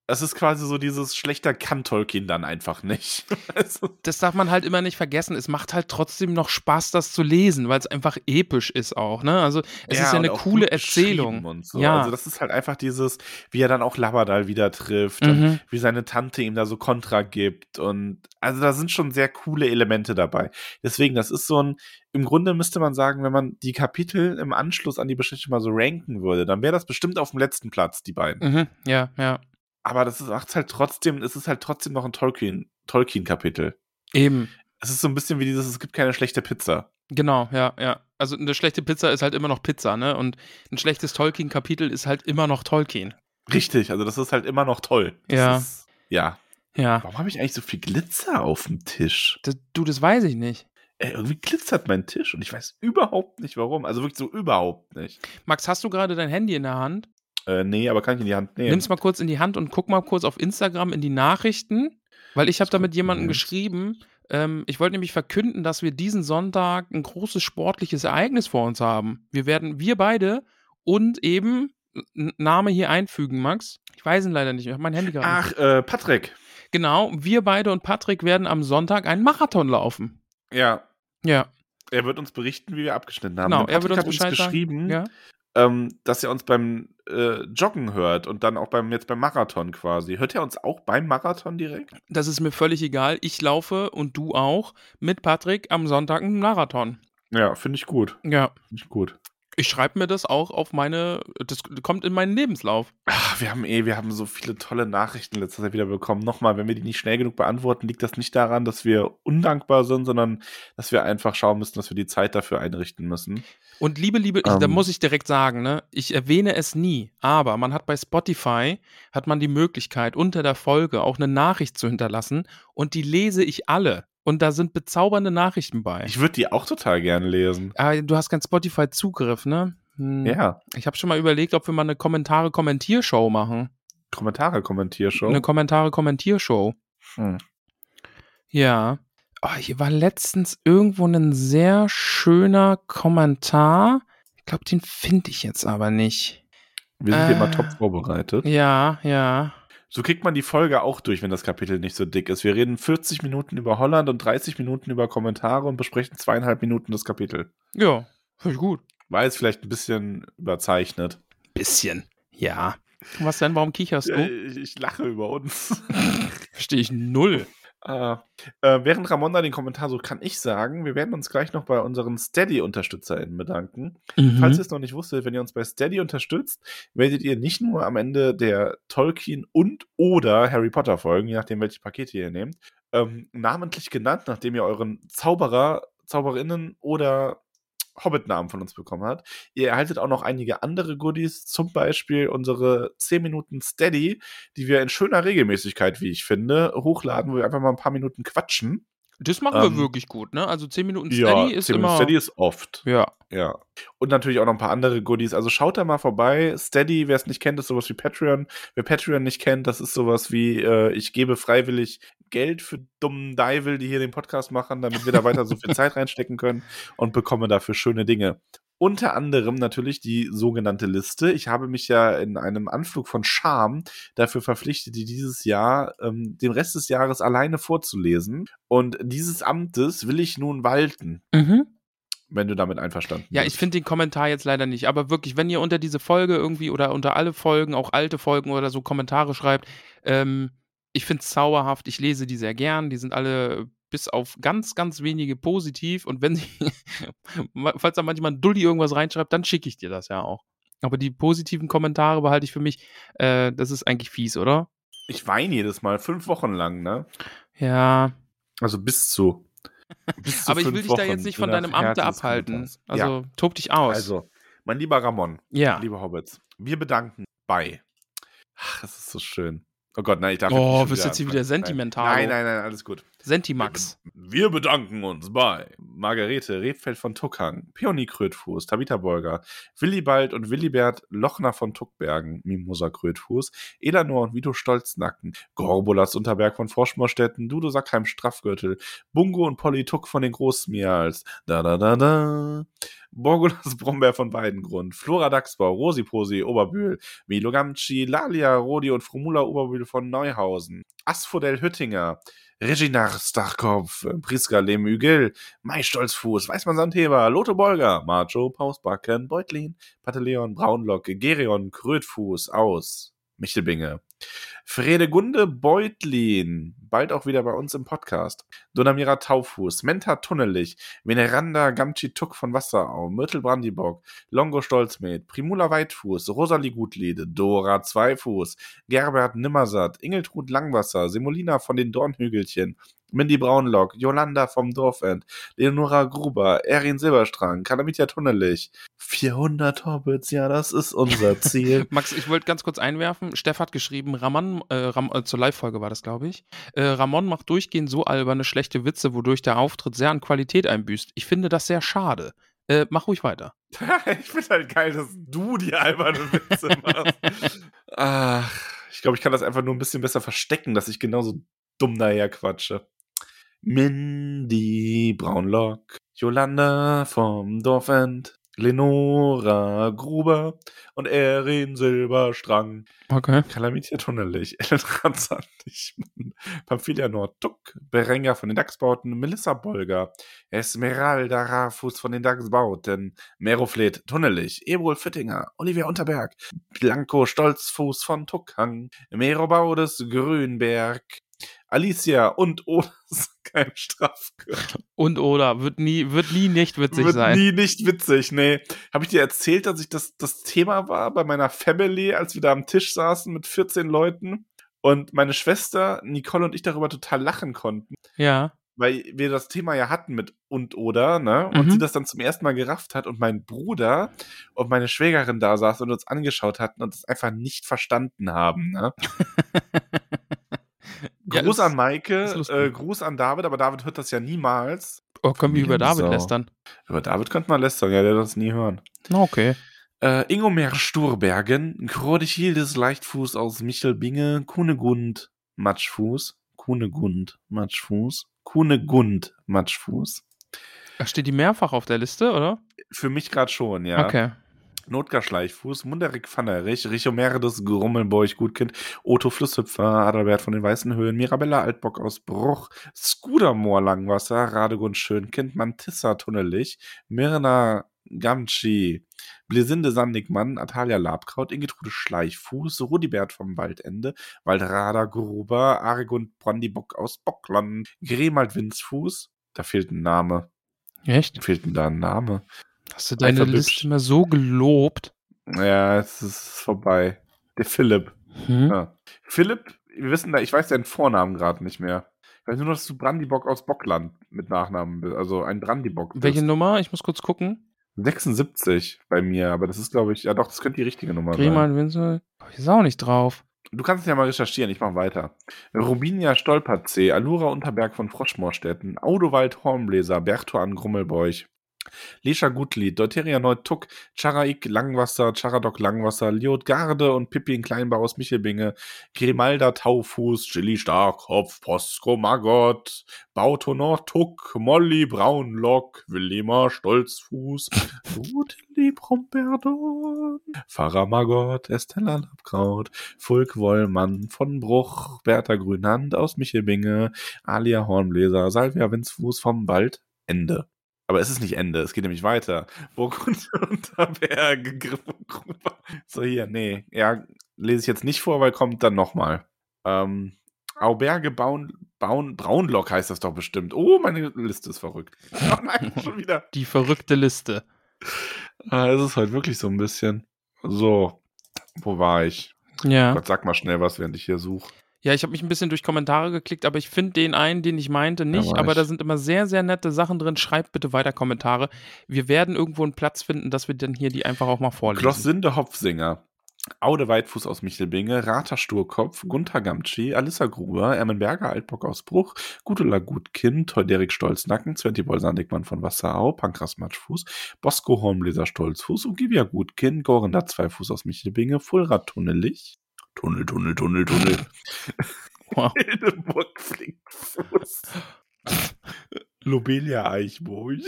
Es ist quasi so dieses schlechter kann Tolkien dann einfach nicht. Also, Das darf man halt immer nicht vergessen. Es macht halt trotzdem noch Spaß, das zu lesen, weil es einfach episch ist auch, ne? Also, es ist ja und eine auch coole gut geschrieben Erzählung. und so. Ja. Also das ist halt einfach dieses, wie er dann auch Labberdal wieder trifft Mhm. und wie seine Tante ihm da so Kontra gibt und also da sind schon sehr coole Elemente dabei. Deswegen, das ist so im Grunde müsste man sagen, wenn man die Kapitel im Anschluss an die Geschichte mal so ranken würde, dann wäre das bestimmt auf dem letzten Platz, die beiden. Mhm. Ja, ja. Aber es ist halt trotzdem noch ein Tolkien-Kapitel. Eben. Es ist so ein bisschen wie dieses, es gibt keine schlechte Pizza. Genau, ja, ja. Also eine schlechte Pizza ist halt immer noch Pizza, ne? Und ein schlechtes Tolkien-Kapitel ist halt immer noch Tolkien. Richtig, also das ist halt immer noch toll. Ja. Ja. Ja. Warum habe ich eigentlich so viel Glitzer auf dem Tisch? Das weiß ich nicht. Irgendwie glitzert mein Tisch und ich weiß überhaupt nicht warum. Also wirklich so überhaupt nicht. Max, hast du gerade dein Handy in der Hand? Nee, aber kann ich in die Hand nehmen? Nimm's mal kurz in die Hand und guck mal kurz auf Instagram in die Nachrichten, weil ich habe da mit jemandem geschrieben, ich wollte nämlich verkünden, dass wir diesen Sonntag ein großes sportliches Ereignis vor uns haben. Wir beide und eben, Name hier einfügen, Max. Ich weiß ihn leider nicht, ich habe mein Handy gerade. Ach, Patrick. Genau, wir beide und Patrick werden am Sonntag einen Marathon laufen. Ja. Ja. Er wird uns berichten, wie wir abgeschnitten haben. Genau, Und er wird uns Patrick Bescheid hat uns geschrieben, sagen. Ja. dass er uns beim Joggen hört und dann auch jetzt beim Marathon quasi. Hört er uns auch beim Marathon direkt? Das ist mir völlig egal. Ich laufe und du auch mit Patrick am Sonntag einen Marathon. Ja, finde ich gut. Ja. Finde ich gut. Ich schreibe mir das auch auf das kommt in meinen Lebenslauf. Ach, wir haben so viele tolle Nachrichten letztes Jahr wieder bekommen. Nochmal, wenn wir die nicht schnell genug beantworten, liegt das nicht daran, dass wir undankbar sind, sondern dass wir einfach schauen müssen, dass wir die Zeit dafür einrichten müssen. Und da muss ich direkt sagen, ne, ich erwähne es nie, aber man hat bei Spotify, hat man die Möglichkeit, unter der Folge auch eine Nachricht zu hinterlassen und die lese ich alle. Und da sind bezaubernde Nachrichten bei. Ich würde die auch total gerne lesen. Du hast keinen Spotify-Zugriff, ne? Ja. Ich habe schon mal überlegt, ob wir mal eine Kommentare-Kommentiershow machen. Kommentare-Kommentiershow? Eine Kommentare-Kommentiershow. Ja. Oh, hier war letztens irgendwo ein sehr schöner Kommentar. Ich glaube, den finde ich jetzt aber nicht. Wir sind hier immer top vorbereitet. Ja, ja. So kriegt man die Folge auch durch, wenn das Kapitel nicht so dick ist. Wir reden 40 Minuten über Holland und 30 Minuten über Kommentare und besprechen 2,5 Minuten das Kapitel. Ja, finde ich gut. War jetzt vielleicht ein bisschen überzeichnet. Bisschen, ja. Was denn, warum kicherst du? Ich lache über uns. Verstehe ich null. Während Ramon da den Kommentar sucht, kann ich sagen, wir werden uns gleich noch bei unseren Steady-UnterstützerInnen bedanken. Falls ihr es noch nicht wusstet, wenn ihr uns bei Steady unterstützt, werdet ihr nicht nur am Ende der Tolkien- und/oder Harry Potter-Folgen, je nachdem, welche Pakete ihr nehmt, namentlich genannt, nachdem ihr euren Zauberer, ZauberInnen oder Hobbit-Namen von uns bekommen habt. Ihr erhaltet auch noch einige andere Goodies, zum Beispiel unsere 10 Minuten Steady, die wir in schöner Regelmäßigkeit, wie ich finde, hochladen, wo wir einfach mal ein paar Minuten quatschen. Das machen wir wirklich gut, ne? Also 10 Minuten Steady Ja, ist 10 Minuten immer... Steady ist oft. Ja. Ja. Und natürlich auch noch ein paar andere Goodies. Also schaut da mal vorbei. Steady, wer es nicht kennt, ist sowas wie Patreon. Wer Patreon nicht kennt, das ist sowas wie, ich gebe freiwillig Geld für dummen Deivel, die hier den Podcast machen, damit wir da weiter so viel Zeit reinstecken können und bekomme dafür schöne Dinge. Unter anderem natürlich die sogenannte Liste. Ich habe mich ja in einem Anflug von Scham dafür verpflichtet, die dieses Jahr, den Rest des Jahres alleine vorzulesen. Und dieses Amtes will ich nun walten. Wenn du damit einverstanden bist. Ja, ich finde den Kommentar jetzt leider nicht, aber wirklich, wenn ihr unter diese Folge irgendwie oder unter alle Folgen, auch alte Folgen oder so Kommentare schreibt, ich finde es zauberhaft, ich lese die sehr gern, die sind alle bis auf ganz, ganz wenige positiv und wenn falls da manchmal ein Dulli irgendwas reinschreibt, dann schicke ich dir das ja auch. Aber die positiven Kommentare behalte ich für mich, das ist eigentlich fies, oder? Ich weine jedes Mal, 5 Wochen lang, ne? Ja. Also bis zu Aber ich will dich da jetzt nicht von deinem Amt abhalten. Also tob dich aus. Also, mein lieber Ramon, liebe Hobbits, wir bedanken bei. Ach, das ist so schön. Oh Gott, nein, ich darf wirst jetzt hier wieder sentimental. Nein, alles gut. Sentimax. Wir bedanken uns bei Margarete Rebfeld von Tuckhang, Peony Krötfuß, Tabitha Bolger, Willibald und Willibert Lochner von Tuckbergen, Mimosa Krötfuß, Elanor und Vito Stolznacken, Gorbulas Unterberg von Froschmorstetten, Dudo Sackheim Straffgürtel, Bungo und Polly Tuck von den Großmials, Borgulas Brombeer von Weidengrund, Flora Dachsbau, Rosiposi Oberbühl, Milo Gamci, Lalia Rodi und Frumula Oberbühl von Neuhausen, Asphodel Hüttinger, Reginar Starkopf, Priska Lemügel, Mai Stolzfuß, Weißmann Sandheber, Lotte Bolger, Macho, Pausbacken, Beutlin, Panteleon, Braunlock, Gerion, Krötfuß aus Michelbinge, Fredegunde Beutlin, bald auch wieder bei uns im Podcast, Donamira Taufuß, Menta Tunnelich, Veneranda Gamci Tuck von Wasserau, Myrtle Brandibock, Longo Stolzmed, Primula Weitfuß, Rosalie Gutliede, Dora Zweifuß, Gerbert Nimmersatt, Ingeltrud Langwasser, Semolina von den Dornhügelchen, Mindy Braunlock, Jolanda vom Dorfend, Leonora Gruber, Erin Silberstrang, Kalamitia Tunnelich. 400 Hobbits, ja, das ist unser Ziel. Max, ich wollte ganz kurz einwerfen. Steff hat geschrieben, zur Live-Folge war das, glaube ich. Ramon macht durchgehend so alberne, schlechte Witze, wodurch der Auftritt sehr an Qualität einbüßt. Ich finde das sehr schade. Mach ruhig weiter. Ich finde halt geil, dass du die albernen Witze machst. Ach, ich glaube, ich kann das einfach nur ein bisschen besser verstecken, dass ich genauso dumm daher quatsche. Mindy Braunlock, Jolanda vom Dorfend, Lenora Gruber und Erin Silberstrang. Okay. Kalamitia Tunnelich, Ellen Ranzandichmann, Pamphilia Nordtuck, Berenger von den Dachsbauten, Melissa Bolger, Esmeralda Rafus von den Dachsbauten, Meroflet Tunnelich, Ebrol Füttinger, Olivia Unterberg, Blanco Stolzfuß von Tuckhang, Mero Baudes Grünberg, Alicia und Oda kein Strafgürtel. Und oder wird nie nicht witzig sein. Wird nie nicht witzig, nee. Habe ich dir erzählt, dass ich das Thema war bei meiner Family, als wir da am Tisch saßen mit 14 Leuten und meine Schwester Nicole und ich darüber total lachen konnten. Ja. Weil wir das Thema ja hatten mit und oder, ne? Und sie das dann zum ersten Mal gerafft hat und mein Bruder und meine Schwägerin da saß und uns angeschaut hatten und es einfach nicht verstanden haben, ne? Gruß an Maike, Gruß an David, aber David hört das ja niemals. Oh, können wir über David lästern? Über David könnte man lästern, ja, der wird das nie hören. Okay. Ingomer Sturbergen, Krodichildes Leichtfuß aus Michelbinge, Kunegund Matschfuß. Steht die mehrfach auf der Liste, oder? Für mich gerade schon, ja. Okay. Notgar Schleichfuß, Munderik Pfannerich, Richomerdes Grummelbeuch Gutkind, Otto Flusshüpfer, Adalbert von den Weißen Höhen, Mirabella Altbock aus Bruch, Skudermoor Langwasser, Radegund Schönkind, Mantissa Tunnelich, Mirna Gamci, Blisinde Sandigmann, Atalia Labkraut, Ingetrude Schleichfuß, Rudibert vom Waldende, Waldrada Gruber, Aregund Brandibock aus Bockland, Gremald Winzfuß, da fehlt ein Name. Echt? Fehlt denn da ein Name? Hast du deine Liste immer so gelobt? Ja, es ist vorbei. Der Philipp. Ja. Philipp, wir wissen da, ich weiß deinen Vornamen gerade nicht mehr. Ich weiß nur noch, dass du Brandibock aus Bockland mit Nachnamen bist. Also ein Brandibock bist. Welche Nummer? Ich muss kurz gucken. 76 bei mir, aber das ist, glaube ich, ja doch, das könnte die richtige Nummer Griemann, Winzel. Ich ist auch nicht drauf. Du kannst es ja mal recherchieren, ich mach weiter. Rubinia Stolperzee, Alura Unterberg von Froschmorstetten, Audowald Hornbläser, Bertuan Grummelbeuch, Lescha Gutlied, Deuteria Neutuck, Charaik Langwasser, Charadok Langwasser, Liot Garde und Pippin Kleinbau aus Michelbinge, Grimalda Taufuß, Chili Starkopf, Posko Magott, Bautonor Tuck, Molly Braunlock, Willima Stolzfuß, Rudeli Bromberdon, Pfarrer Magott, Estella Labkraut, Fulk Wollmann von Bruch, Bertha Grünhand aus Michelbinge, Alia Hornbläser, Salvia Winzfuß vom Wald, Ende. Aber es ist nicht Ende, es geht nämlich weiter. Burgund Unterberg, Gruber. So, hier, nee. Ja, lese ich jetzt nicht vor, weil kommt dann nochmal. Auberge Braunlock heißt das doch bestimmt. Oh, meine Liste ist verrückt. Oh nein, schon wieder. Die verrückte Liste. Es ist heute wirklich so ein bisschen. So, wo war ich? Ja. Gott, sag mal schnell was, während ich hier suche. Ja, ich habe mich ein bisschen durch Kommentare geklickt, aber ich finde den einen, den ich meinte, nicht. Aber da sind immer sehr, sehr nette Sachen drin. Schreibt bitte weiter Kommentare. Wir werden irgendwo einen Platz finden, dass wir dann hier die einfach auch mal vorlesen. Klossinde Hopfsinger, Aude Weitfuß aus Michelbinge, Rata Sturkopf, Gunther Gamtschi, Alissa Gruber, Ermenberger Altbock aus Bruch, Gudula Gutkind, Teuderik Stolznacken, Sventi Bolsandikmann von Wasserau, Pankras Matschfuß, Bosco Hornbläser Stolzfuß, Ugivia Gutkind, Gorenda Zweifuß aus Michelbinge, Fulrad Tunnelich, Tunnel. Wow. Hildeburg Flinkfuß, Lobelia Eichburg,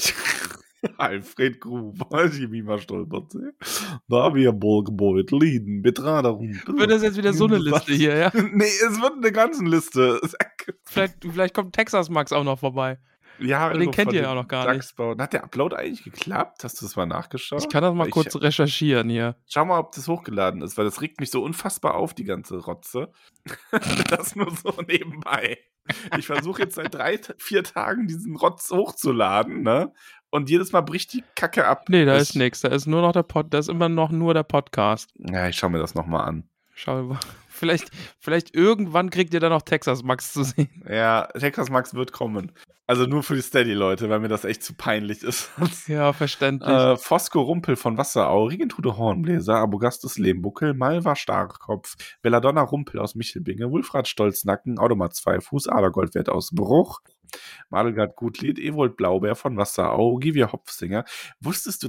Alfred Gruber, Jemima Stolperzee, Davia Burgbeut, Lieden, Betrader Rumpel. Wird das jetzt wieder so eine Liste hier, ja? Nee, es wird eine ganze Liste. Vielleicht kommt Texas Max auch noch vorbei. Ja, Aber den kennt ihr ja auch noch gar nicht. Hat der Upload eigentlich geklappt? Hast du das mal nachgeschaut? Ich kann das mal kurz recherchieren hier. Schau mal, ob das hochgeladen ist, weil das regt mich so unfassbar auf, die ganze Rotze. Das nur so nebenbei. Ich versuche jetzt seit 3-4 Tagen diesen Rotz hochzuladen, ne? Und jedes Mal bricht die Kacke ab. Nee, da ist nichts. Da ist nur noch da ist immer noch nur der Podcast. Ja, ich schau mir das nochmal an. Schau mal. Vielleicht irgendwann kriegt ihr da noch Texas Max zu sehen. Ja, Texas Max wird kommen. Also nur für die Steady-Leute, weil mir das echt zu peinlich ist. Ja, verständlich. Fosco Rumpel von Wasserau, Regentude Hornbläser, Abogastus Lehmbuckel, Malva Starkopf, Belladonna Rumpel aus Michelbinge, Wulfrat Stolznacken, Automat Zweifuß, Adergoldwert aus Bruch, Madelgard Gutlied, Ewold Blaubeer von Wasserau, Givia Hopfsinger. Wusstest du,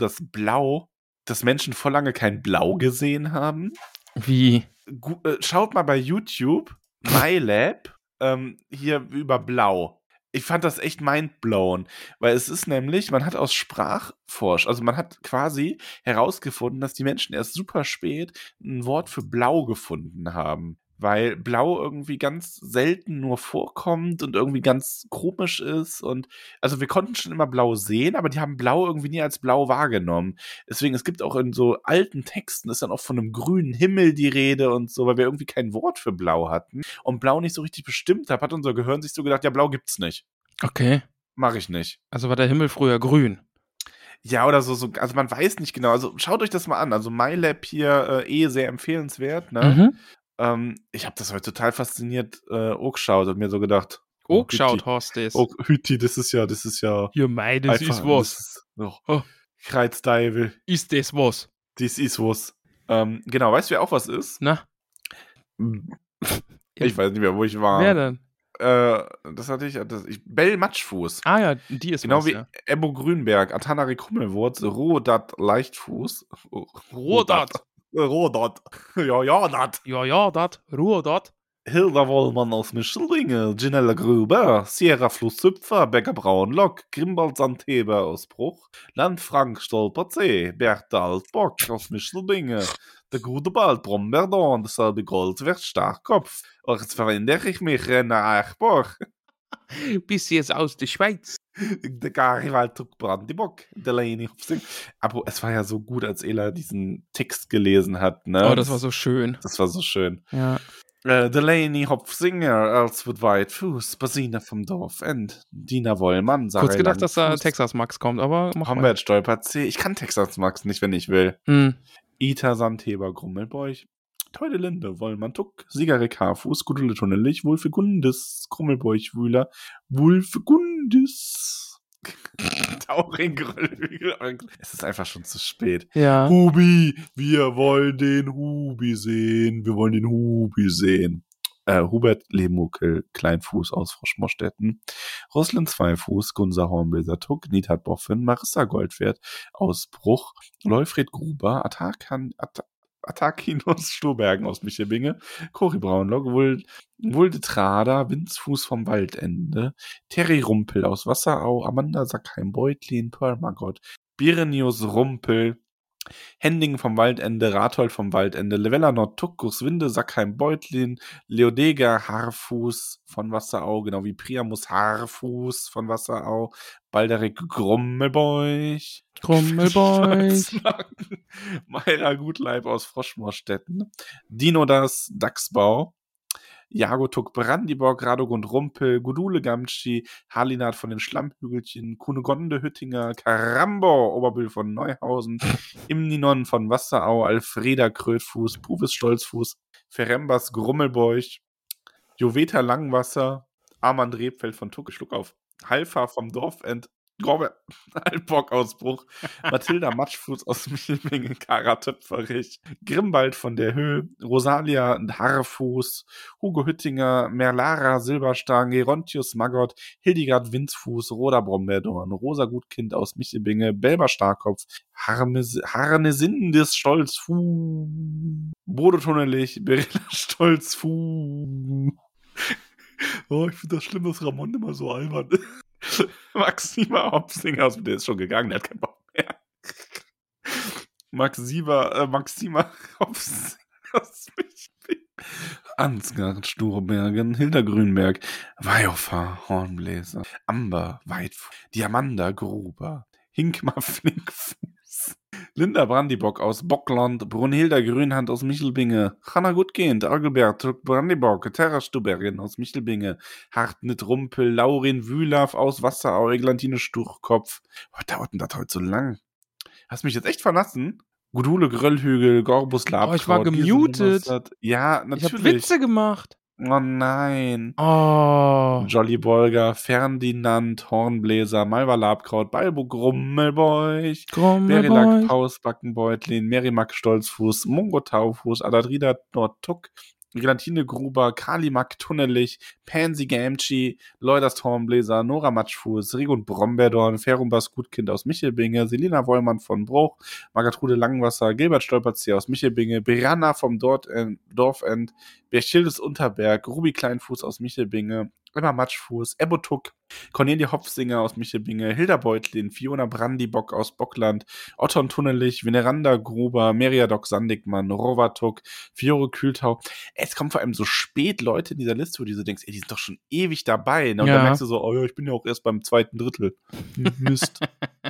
dass Menschen vor lange kein Blau gesehen haben? Wie? Schaut mal bei YouTube, MyLab, hier über Blau. Ich fand das echt mindblown, weil es ist nämlich, man hat aus also man hat quasi herausgefunden, dass die Menschen erst super spät ein Wort für Blau gefunden haben, weil Blau irgendwie ganz selten nur vorkommt und irgendwie ganz komisch ist und also wir konnten schon immer Blau sehen, aber die haben Blau irgendwie nie als Blau wahrgenommen. Deswegen, es gibt auch in so alten Texten ist dann auch von einem grünen Himmel die Rede und so, weil wir irgendwie kein Wort für Blau hatten und Blau nicht so richtig bestimmt hat unser Gehirn sich so gedacht, ja, Blau gibt's nicht. Okay. Mach ich nicht. Also war der Himmel früher grün. Ja, oder so, also man weiß nicht genau. Also schaut euch das mal an. Also MyLab hier sehr empfehlenswert, ne? Ich habe das heute total fasziniert geschaut und mir so gedacht. Geschaut hast du es. Hütti, das ist ja. Ja, mei, das ist was. Kreuzdeibel. Ist das was? Das ist was. Genau, weißt du, wer auch was ist? Na? Ich weiß nicht mehr, wo ich war. Wer denn? Das hatte ich, Bell Matschfuß. Ah ja, die ist genau was, wie ja. Ebbo Grünberg, Atanari Kummelwurz, Rodat Leichtfuß. Rodat. Ja, dat. Ja, dat. Rodat. Hilda Wollmann aus Michelbinge, Ginella Gruber, Sierra Flusshüpfer, Becker Braunlock, Grimbald Sandheber aus Bruch, Landfrank Stolperzee, Bertald Bock aus Michelbinge, der gute Bald Brombeerdorn, derselbe Goldwert Starkopf. Och, jetzt verwende ich mich, Renner Eichbach. Bist jetzt aus der Schweiz? Der Garibald Brandibock, der Leni Hopsing. Aber es war ja so gut, als Ela diesen Text gelesen hat, ne? Oh, das war so schön. Das war so schön. Ja. Delaney Hopfsinger, Elswood Whitefuß, Basina vom Dorfend, Dina Wollmann, Sarah Kurz gedacht, dass da Texas Max kommt, aber Humbert Stolperzee. Ich kann Texas Max nicht, wenn ich will. Ita Sandheber Grummelbeuch, Teude Linde, Wollmann Tuck, Siegerik Haarfuß, Gudule Tunnelich, Wulfegundes, Grummelbeuch Wühler, Wulfegundes. Tauring Gröllhügel. Es ist einfach schon zu spät. Ja. Hubi, wir wollen den Hubi sehen. Hubert Lehmuckel, Kleinfuß aus Froschmorstetten, Roslin Zweifuß, Gunsa Hornbläser Tuck, Niedhard Boffin, Marissa Goldwert aus Bruch, Leufried Gruber, Atakinus Sturbergen aus Michelbinge, Cori Braunlock, Wulde Trader, Winzfuß vom Waldende, Terry Rumpel aus Wasserau, Amanda Sackheim-Beutlin, Pearl Margot, Birenius Rumpel, Hending vom Waldende, Rathold vom Waldende, Levella Nordtuckus, Winde Sackheim-Beutlin, Leodeger Haarfuß von Wasserau, genau wie Priamus Haarfuß von Wasserau, Balderik Grummelbeuch, Meira Gutleib aus Froschmorstetten, Dino das Dachsbau, Jagotuk Brandiborg, Radogund Rumpel, Gudule Gamtschi, Harlinat von den Schlammhügelchen, Kunegonde Hüttinger, Karambo Oberbühl von Neuhausen, Imninon von Wasserau, Alfreda Krötfuß, Puvis Stolzfuß, Ferembas Grummelbeuch, Joveta Langwasser, Armand Rebfeld von Tucke, Schluck auf, Halfa vom Dorfend, Robert Altbock-Ausbruch, Mathilda Matschfuß aus Michelbinge, Kara Töpferich, Grimbald von der Höhe, Rosalia Haarfuß, Hugo Hüttinger, Merlara Silberstang, Gerontius Maggot, Hildegard Winzfuß, Roda Brombeerdorn, Rosa Gutkind aus Michelbinge, Belber Starkopf, Harnesindes Stolzfuß, Bodo Tunnelich, Berilla Stolzfuß. Oh, ich finde das schlimm, dass Ramon immer so albern ist. Maxima Hopsinger, der ist schon gegangen, der hat keinen Bock mehr. Maxima Hopsinger aus Michelbinge. Ansgar Sturbergen, Hilda Grünberg, Weihhofer, Hornbläser, Amber, Weitfuß, Diamanda Gruber, Hinkmar Flinkfuß, Linda Brandibock aus Bockland, Brunhilda Grünhand aus Michelbinge, Hanna Gutgehend, Argelbert Brandibock, Terra Stubergen aus Michelbinge, Hartnit Rumpel, Laurin Wühlaff aus Wasserau, Eglantine Sturchkopf. Was dauert denn das heute so lang? Hast mich jetzt echt verlassen? Gudule Gröllhügel, Gorbus Labkraut. Oh, ich war gemutet. Ja, Ich natürlich. habe Witze gemacht. Oh nein. Oh. Jolly Bolger, Ferdinand, Hornbläser, Malva Labkraut, Balbo Grummelbeuch, Berilack Paus, Backenbeutlin, Merimak Stolzfuß, Mungo Taufuß, Adadrida Nordtuck, Gelatine Gruber, Kalimak Tunnelich, Pansy Gamchi, Leuders Hornbläser, Nora Matschfuß, Rigon Brombeerdorn, Ferumbas Gutkind aus Michelbinge, Selina Wollmann von Bruch, Margatrude Langwasser, Gilbert Stolperzieher aus Michelbinge, Brianna vom Dorfend, Berchildes Unterberg, Ruby Kleinfuß aus Michelbinge, Emma Matschfuß, Ebbo Tuck, Cornelia Hopfsinger aus Michelbinge, Hilda Beutlin, Fiona Brandibock aus Bockland, Otton Tunnelich, Veneranda Gruber, Meriadoc Sandigmann, Rovatuk, Fiore Kühltau. Es kommen vor allem so spät Leute in dieser Liste, wo du so denkst, ey, die sind doch schon ewig dabei. Ne? Und dann merkst du so, oh ja, ich bin ja auch erst beim 2. Drittel. Mist.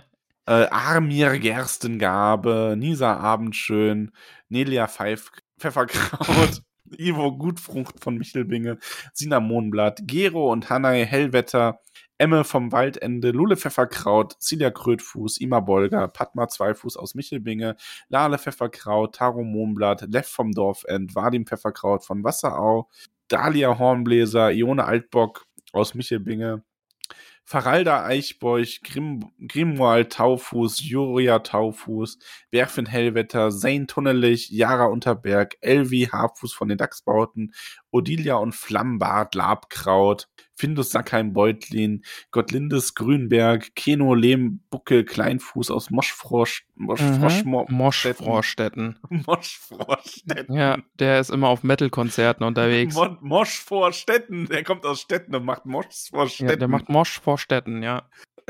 Armir Gerstengabe, Nisa Abendschön, Nelia Pfefferkraut, Ivo Gutfrucht von Michelbinge, Sina Mohnblatt, Gero und Hannay Hellwetter, Emme vom Waldende, Lule Pfefferkraut, Celia Krötfuß, Ima Bolger, Padma Zweifuß aus Michelbinge, Lale Pfefferkraut, Taro Mohnblatt, Lev vom Dorfend, Vadim Pfefferkraut von Wasserau, Dalia Hornbläser, Ione Altbock aus Michelbinge, Faralda Eichbeuch, Grimoald Taufuß, Juria Taufuß, Berfin Hellwetter, Zane Tunnelich, Jara Unterberg, Elvi Haarfuß von den Dachsbauten, Odilia und Flammbart Labkraut, Findus Sackheim Beutlin, Gottlindes Grünberg, Keno Lehmbucke Kleinfuß aus Moschvorstetten. Ja, der ist immer auf Metal-Konzerten unterwegs. Moschvorstetten, der kommt aus Stetten und macht Moschvorstetten. Ja, der macht Moschvorstetten, ja.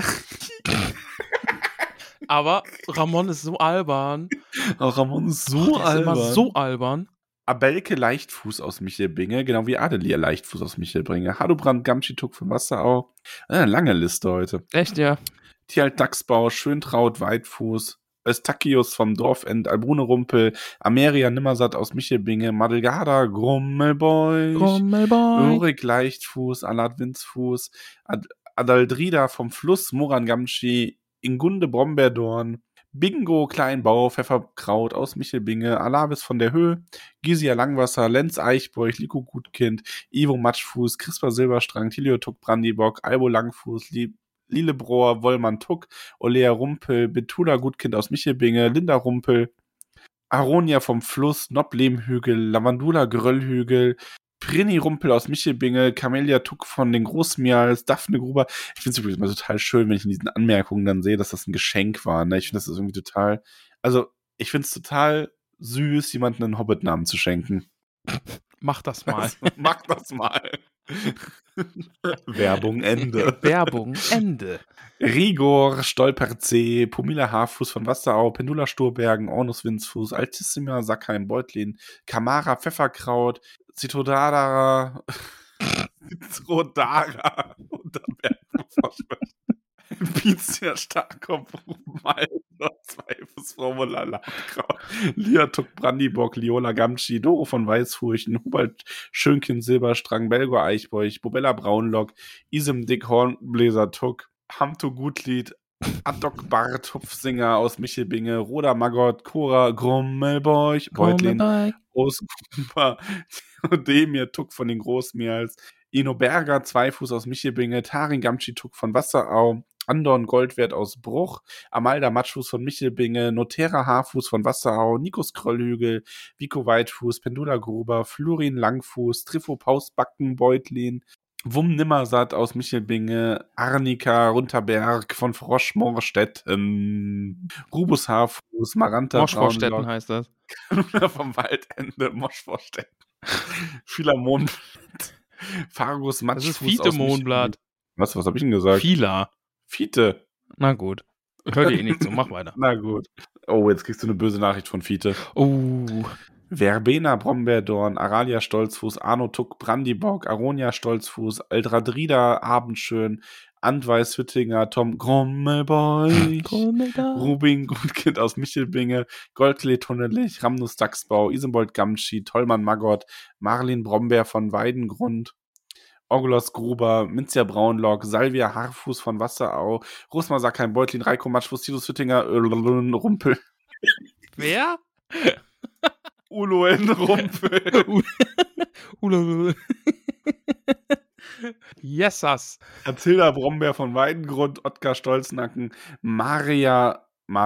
Aber Ramon ist so albern. Ramon ist so albern. Ist immer so albern. Abelke Leichtfuß aus Michelbinge, genau wie Adelia Leichtfuß aus Michelbinge. Hadobrand Gamschituk von Wasserau. Lange Liste heute. Echt, ja. Tieralt Dachsbau, Schöntraut Weitfuß, Eustachius vom Dorfend, Albrune Rumpel, Ameria Nimmersatt aus Michelbinge, Madelgada Grummelbeuch, Ulrich Leichtfuß, Alad Winzfuß, Adaldrida vom Fluss, Moran Gamschi, Ingunde Brombeerdorn, Bingo Kleinbau, Pfefferkraut aus Michelbinge, Alavis von der Höhe, Gisia Langwasser, Lenz Eichbeuch, Liko Gutkind, Ivo Matschfuß, Crispa Silberstrang, Tilio Tuck Brandibock, Albo Langfuß, Lillebrohr, Wollmann Tuck, Olea Rumpel, Betula Gutkind aus Michelbinge, Linda Rumpel, Aronia vom Fluss, Nob Lehmhügel, Lavandula Gröllhügel, Prini Rumpel aus Michelbinge, Camelia Tuck von den Großmials, Daphne Gruber. Ich finde es übrigens mal total schön, wenn ich in diesen Anmerkungen dann sehe, dass das ein Geschenk war. Ne? Ich finde das ist irgendwie total, also ich finde es total süß, jemandem einen Hobbit-Namen zu schenken. Mach das mal. Also, mach das mal. Werbung Ende. Werbung Ende. Rigor, Stolperzee, Pumila Haarfuß von Wasserau, Pendula Sturbergen, Ornus Winzfuß, Altissima Sackheim Beutlin, Kamara Pfefferkraut, Zitrodara, Pizia Starkopf, Malter, Zweifelsformular Labkraut, Liatuk Brandibock, Liola Gamschi, Doro von Weißfurchen, Hubert Schönkind Silberstrang, Belgo Eichbeuch, Bobella Braunlock, Isem Dick Hornbläser Tuck, Hamto Gutlied, Adok Bart Hupfsinger aus Michelbinge, Roda Maggot, Cora Grummelbeuch, Beutlin, Großgruber, Demir Tuck von den Großmials, Ino Berger, Zweifuß aus Michelbinge, Tarin Gamschi Tuck von Wasserau, Andorn Goldwert aus Bruch, Amalda Matschfuß von Michelbinge, Notera Haarfuß von Wasserau, Nikos Kröllhügel, Vico Weitfuß, Pendula Gruber, Florin Langfuß, Trifo Pausbacken Beutlin, Wum Nimmersatt aus Michelbinge, Arnika Runterberg von Froschmorstetten, Rubus Haarfuß, Maranta Moschvorstetten Braunlock heißt das. vom Waldende, Moschvorstetten, Philamonblatt, Fargus Das ist Matschfuß Fiete aus Michelbinge. Mondblatt. Was hab ich denn gesagt? Fila. Fiete. Na gut. Hör dir eh nicht zu, mach weiter. Na gut. Oh, jetzt kriegst du eine böse Nachricht von Fiete. Oh. Verbena Brombeerdorn, Aralia Stolzfuß, Arno Tuck Brandibock, Aronia Stolzfuß, Eldradrida Abendschön, Antweis Hüttinger, Tom Grommelboy, Rubin Gutkind aus Michelbinge, Goldklee Tunnelich, Ramnus Dachsbau, Isenbold Gamschi, Tollmann Magott, Marlin Brombeer von Weidengrund, Orgelos Gruber, Minzia Braunlock, Salvia Haarfuß von Wasserau, Rosmar Sackheim, Beutlin, Reiko Matschfuß, Titus Hüttinger, Rumpel, Wer? Uloen Rumpel, Yesas. Mathilda Brombeer von Weidengrund, Ottgar Stolznacken, Maria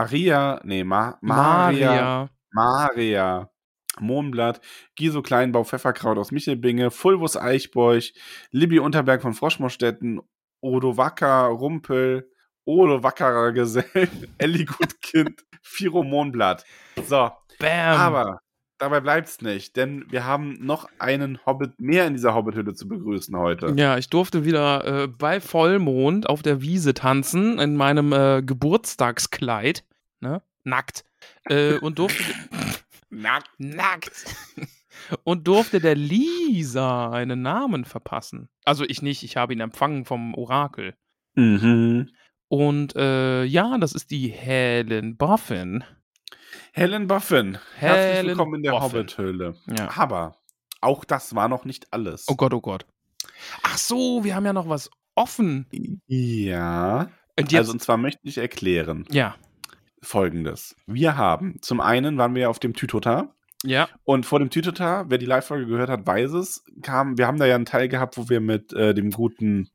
Mohnblatt, Giso Kleinbau, Pfefferkraut aus Michelbinge, Fulvus Eichbeuch, Libby Unterberg von Froschmorstetten, Odo Wacker, Rumpel, Odo Wackerer Gesell, Elli Gutkind, Firo Mohnblatt. So, Bam. aber dabei bleibt's nicht, denn wir haben noch einen Hobbit mehr in dieser Hobbithütte zu begrüßen heute. Ja, ich durfte wieder bei Vollmond auf der Wiese tanzen, in meinem Geburtstagskleid, ne? Nackt. Und durfte... Nackt. Und durfte der Lisa einen Namen verpassen. Also ich nicht, ich habe ihn empfangen vom Orakel. Mhm. Und ja, das ist die Helen Boffin. Helen Boffin. Herzlich willkommen in der Hobbit-Höhle. Ja. Aber auch das war noch nicht alles. Oh Gott, oh Gott. Ach so, wir haben ja noch was offen. Ja. Und jetzt, Also und zwar möchte ich erklären ja. Folgendes. Wir haben, zum einen waren wir auf dem Tytota. Ja. Und vor dem Tytota, wer die Live-Folge gehört hat, weiß es, wir haben da ja einen Teil gehabt, wo wir mit dem guten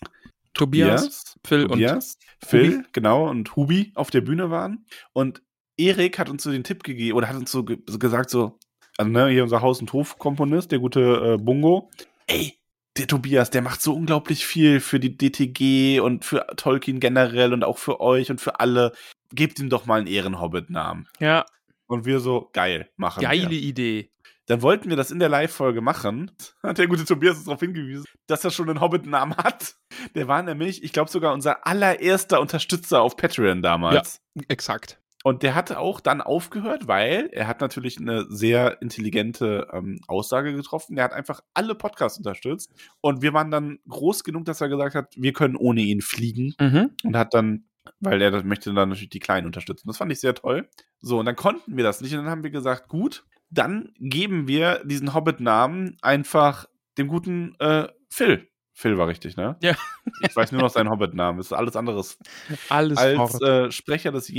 Tobias, Phil, Phil, genau, und Hubi auf der Bühne waren. Und Erik hat uns so den Tipp gegeben, oder hat uns so gesagt, so, also ne, hier unser Haus- und Hof-Komponist, der gute Bungo, ey, der Tobias, der macht so unglaublich viel für die DTG und für Tolkien generell und auch für euch und für alle. Gebt ihm doch mal einen Ehrenhobbit-Namen. Ja. Und wir so, geil, machen wir. Geile Idee. Dann wollten wir das in der Live-Folge machen. Hat der gute Tobias uns darauf hingewiesen, dass er schon einen Hobbit-Namen hat. Der war nämlich, ich glaube, sogar unser allererster Unterstützer auf Patreon damals. Ja, exakt. Und der hatte auch dann aufgehört, weil er hat natürlich eine sehr intelligente Aussage getroffen. Der hat einfach alle Podcasts unterstützt. Und wir waren dann groß genug, dass er gesagt hat, wir können ohne ihn fliegen. Mhm. Und hat dann, weil er möchte dann natürlich die Kleinen unterstützen. Das fand ich sehr toll. So, und dann konnten wir das nicht. Und dann haben wir gesagt, gut, dann geben wir diesen Hobbit-Namen einfach dem guten Phil. Phil war richtig, ne? Ja. Ich weiß nur noch seinen Hobbit-Namen. Das ist alles anderes. Alles als Sprecher des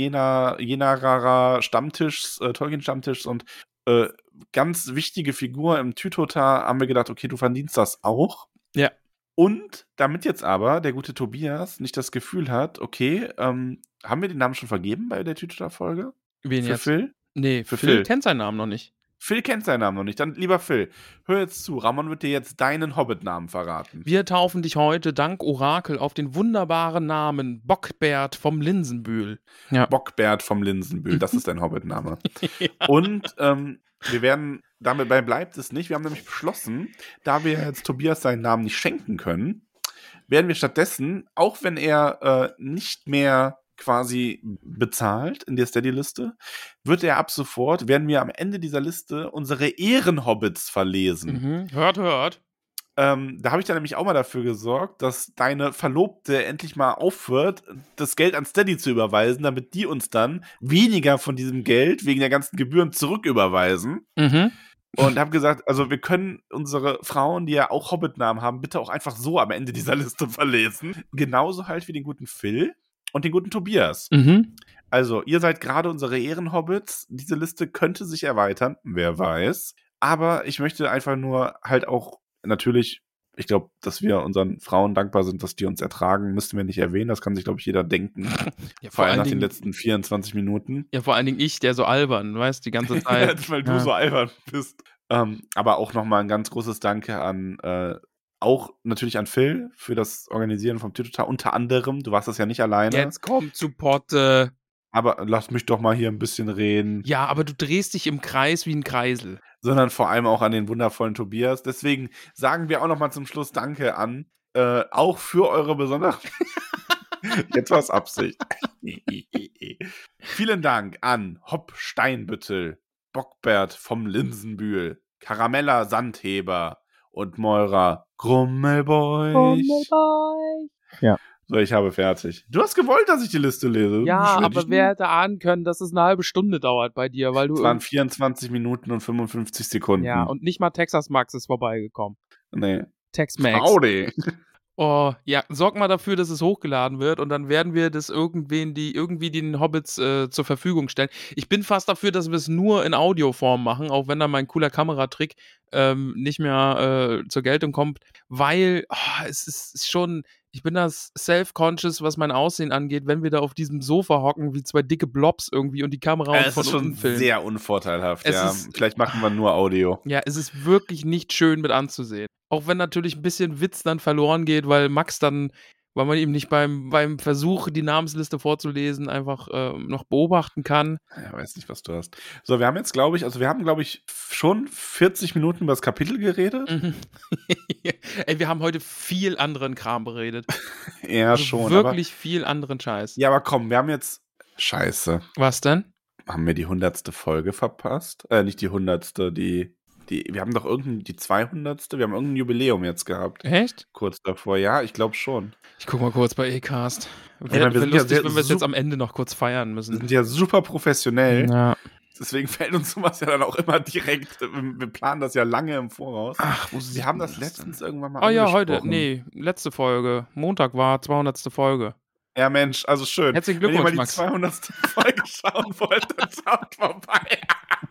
Jenarer Stammtischs, Tolkien-Stammtischs und ganz wichtige Figur im Tytota, haben wir gedacht, okay, du verdienst das auch. Ja. Und damit jetzt aber der gute Tobias nicht das Gefühl hat, okay, haben wir den Namen schon vergeben bei der Tytota-Folge? Wen Für jetzt? Phil? Nee, Für Phil Phil. kennt seinen Namen noch nicht. Phil kennt seinen Namen noch nicht. Dann, lieber Phil, hör jetzt zu. Ramon wird dir jetzt deinen Hobbit-Namen verraten. Wir taufen dich heute dank Orakel auf den wunderbaren Namen Bockbert vom Linsenbühl. Ja. Bockbert vom Linsenbühl, das ist dein Hobbit-Name. Ja. Und wir werden, dabei bleibt es nicht, wir haben nämlich beschlossen, da wir jetzt Tobias seinen Namen nicht schenken können, werden wir stattdessen, auch wenn er nicht mehr quasi bezahlt in der Steady-Liste, werden wir am Ende dieser Liste unsere Ehrenhobbits verlesen. Mhm. Hört. Da habe ich dann nämlich auch mal dafür gesorgt, dass deine Verlobte endlich mal aufhört, das Geld an Steady zu überweisen, damit die uns dann weniger von diesem Geld wegen der ganzen Gebühren zurücküberweisen. Mhm. Und habe gesagt, also wir können unsere Frauen, die ja auch Hobbit-Namen haben, bitte auch einfach so am Ende dieser Liste verlesen. Genauso halt wie den guten Phil und den guten Tobias. Mhm. Also, ihr seid gerade unsere Ehrenhobbits. Diese Liste könnte sich erweitern, wer weiß. Aber ich möchte einfach nur halt auch natürlich Ich glaube, dass wir unseren Frauen dankbar sind, dass die uns ertragen, müssten wir nicht erwähnen. Das kann sich, glaube ich, jeder denken. Ja, Vor allem nach den letzten 24 Minuten. Ja, vor allen Dingen ich, der so albern, weißt, die ganze Zeit. Weil du so albern bist. Aber auch nochmal ein ganz großes Danke an, auch natürlich an Phil für das Organisieren vom Tütata. Unter anderem, du warst das ja nicht alleine. Jetzt kommt zu Potte. Aber lass mich doch mal hier ein bisschen reden. Ja, aber du drehst dich im Kreis wie ein Kreisel. Sondern vor allem auch an den wundervollen Tobias. Deswegen sagen wir auch nochmal zum Schluss Danke an, auch für eure besonderen... Jetzt war's Absicht. Vielen Dank an Hopp Steinbüttel, Bockbert vom Linsenbühl, Karamella Sandheber und Moira Grummelbeuch. Ja. So, ich habe fertig. Du hast gewollt, dass ich die Liste lese. Ja, Beschwer aber dich wer nicht. hätte ahnen können, dass es eine halbe Stunde dauert bei dir, weil du... Es waren 24 Minuten und 55 Sekunden. Ja, und nicht mal Texas Max ist vorbeigekommen. Nee. Tex-Mex. Audi. Oh, ja, sorg mal dafür, dass es hochgeladen wird und dann werden wir das irgendwie den Hobbits zur Verfügung stellen. Ich bin fast dafür, dass wir es nur in Audioform machen, auch wenn dann mein cooler Kameratrick nicht mehr zur Geltung kommt, weil es ist schon, ich bin das self-conscious, was mein Aussehen angeht, wenn wir da auf diesem Sofa hocken, wie zwei dicke Blobs irgendwie und die Kamera uns Es von ist schon unten filmt. sehr unvorteilhaft, Es ja. ist- Vielleicht machen wir nur Audio. Ja, es ist wirklich nicht schön mit anzusehen. Auch wenn natürlich ein bisschen Witz dann verloren geht, weil Max dann, weil man ihm nicht beim Versuch, die Namensliste vorzulesen, einfach noch beobachten kann. Ja, weiß nicht, was du hast. So, wir haben jetzt, glaube ich, schon 40 Minuten über das Kapitel geredet. Mhm. Ey, wir haben heute viel anderen Kram beredet. Ja, Also schon. wirklich viel anderen Scheiß. Ja, aber komm, wir haben jetzt... Scheiße. Was denn? Haben wir die 100. Folge verpasst? Nicht die 100. Wir haben doch die 200. Wir haben irgendein Jubiläum jetzt gehabt. Echt? Kurz davor. Ja, ich glaube schon. Ich guck mal kurz bei Ecast. meine, Wäre wir sind ja lustig, sehr wenn wir es jetzt sup- am Ende noch kurz feiern Wir müssen. sind ja super professionell. Ja. Deswegen fällt uns sowas ja dann auch immer direkt. Wir planen das ja lange im Voraus. Ach, Wir haben das letztens irgendwann mal Oh ja, heute. angesprochen. Nee, letzte Folge. Montag war 200. Folge. Ja, Mensch, also schön. Herzlichen Wenn ihr mal Glückwunsch, die Max. 200. Folge schauen wollt, dann schaut vorbei.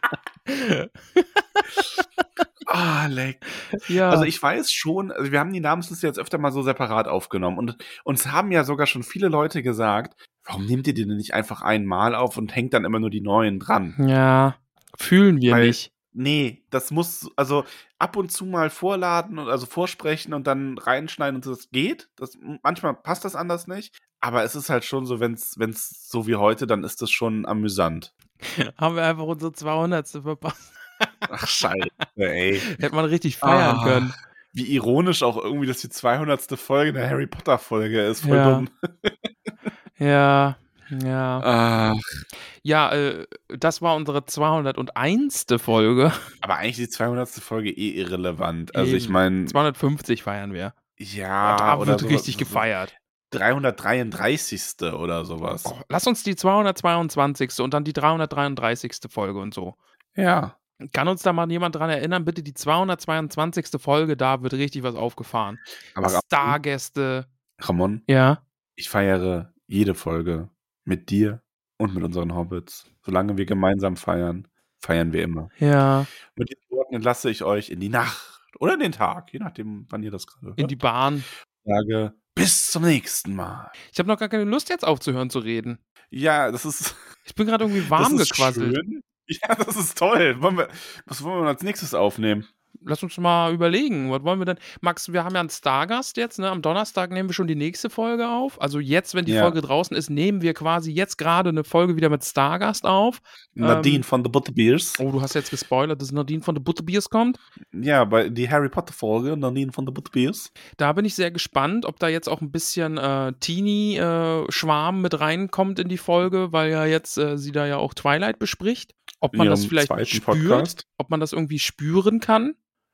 Ah, leck. Ja. Also ich weiß schon, also wir haben die Namensliste jetzt öfter mal so separat aufgenommen und uns haben ja sogar schon viele Leute gesagt, warum nehmt ihr die denn nicht einfach einmal auf und hängt dann immer nur die neuen dran? Ja, fühlen wir Weil- nicht. Nee, das muss, also ab und zu mal vorladen und also vorsprechen und dann reinschneiden und so, das geht. Manchmal passt das anders nicht, aber es ist halt schon so, wenn's so wie heute, dann ist das schon amüsant. Haben wir einfach unsere 200. verpasst. Ach, scheiße, ey. Hätte man richtig feiern Ah. können. Wie ironisch auch irgendwie, dass die 200. Folge eine Harry Potter Folge ist. Voll Ja. dumm. Ja. Ach, Ja, das war unsere 201. Folge. aber eigentlich die 200. Folge irrelevant. Also ich Eben. meine, 250 feiern wir. ja, Da oder wird sowas, richtig so gefeiert. 333. oder sowas. Oh, lass uns die 222. und dann die 333. Folge und so. Ja. Kann uns da mal jemand dran erinnern? Bitte die 222. Folge, da wird richtig was aufgefahren. Aber Stargäste. Ramon, Ja. ich feiere jede Folge mit dir und mit unseren Hobbits. Solange wir gemeinsam feiern, feiern wir immer. Ja. Mit diesen Worten entlasse ich euch in die Nacht oder in den Tag, je nachdem, wann ihr das gerade hört. In die Bahn. Sage bis zum nächsten Mal. Ich habe noch gar keine Lust, jetzt aufzuhören zu reden. Ja, das ist Ich bin gerade irgendwie warm das ist gequasselt. schön. Ja, das ist toll. Was wollen wir als nächstes aufnehmen? Lass uns mal überlegen, was wollen wir denn? Max, wir haben ja einen Stargast jetzt, ne? Am Donnerstag nehmen wir schon die nächste Folge auf. Also jetzt, wenn die Ja. Folge draußen ist, nehmen wir quasi jetzt gerade eine Folge wieder mit Stargast auf. Nadine von The Butterbeers. Oh, du hast jetzt gespoilert, dass Nadine von The Butterbeers kommt. Ja, bei die Harry Potter Folge, Nadine von The Butterbeers. Da bin ich sehr gespannt, ob da jetzt auch ein bisschen Teenie-Schwarm mit reinkommt in die Folge, weil ja jetzt sie da ja auch Twilight bespricht. Ob man das vielleicht spürt, ob man das irgendwie spüren kann.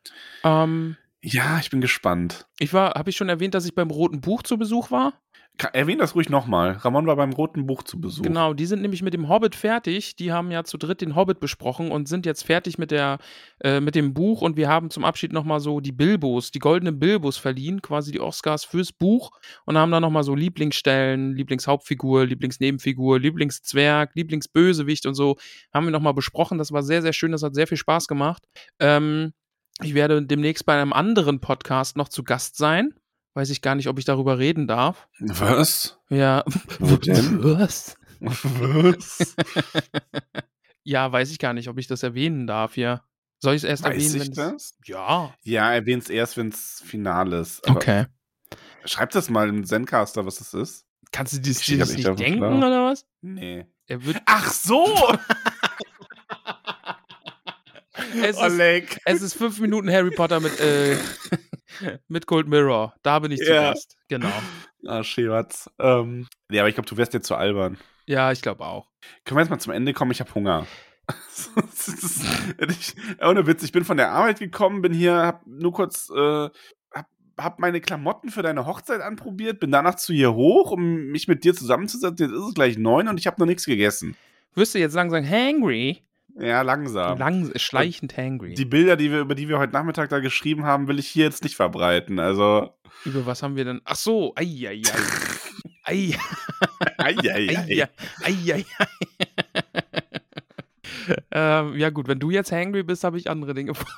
Ja, ich bin gespannt. Habe ich schon erwähnt, dass ich beim Roten Buch zu Besuch war? Erwähn das ruhig nochmal. Ramon war beim Roten Buch zu Besuch. Genau, die sind nämlich mit dem Hobbit fertig. Die haben ja zu dritt den Hobbit besprochen und sind jetzt fertig mit dem Buch. Und wir haben zum Abschied nochmal so die goldenen Bilbos verliehen, quasi die Oscars fürs Buch. Und haben dann nochmal so Lieblingsstellen, Lieblingshauptfigur, Lieblingsnebenfigur, Lieblingszwerg, Lieblingsbösewicht und so. Haben wir nochmal besprochen. Das war sehr, sehr schön. Das hat sehr viel Spaß gemacht. Ich werde demnächst bei einem anderen Podcast noch zu Gast sein. Weiß ich gar nicht, ob ich darüber reden darf. Was? Ja. Wo denn? Was? Was? Ja, weiß ich gar nicht, ob ich das erwähnen darf, ja. Soll ich es erst erwähnen, Weiß ich das? Ja. Ja, erwähn's erst, wenn es final ist. Aber Okay. schreib das mal im Zencaster, was das ist. Kannst du dir das Steht nicht nicht auf dem denken, Plan. oder was? Nee. Er wird Ach so! Es ist 5 Minuten Harry Potter mit Cold Mirror. Da bin ich zu Gast. Genau. Ah, Schewatz. Ja, aber ich glaube, du wärst jetzt zu albern. Ja, ich glaube auch. Können wir jetzt mal zum Ende kommen? Ich habe Hunger. Ohne Witz, ich bin von der Arbeit gekommen, bin hier, hab nur kurz, hab meine Klamotten für deine Hochzeit anprobiert, bin danach zu ihr hoch, um mich mit dir zusammenzusetzen. Jetzt ist es gleich 9 und ich habe noch nichts gegessen. Wirst du jetzt langsam hangry? Ja, langsam. Schleichend hangry. Die Bilder, über die wir heute Nachmittag da geschrieben haben, will ich hier jetzt nicht verbreiten. Also. Über was haben wir denn? Ach so, ei. Ja gut, wenn du jetzt hangry bist, habe ich andere Dinge vor.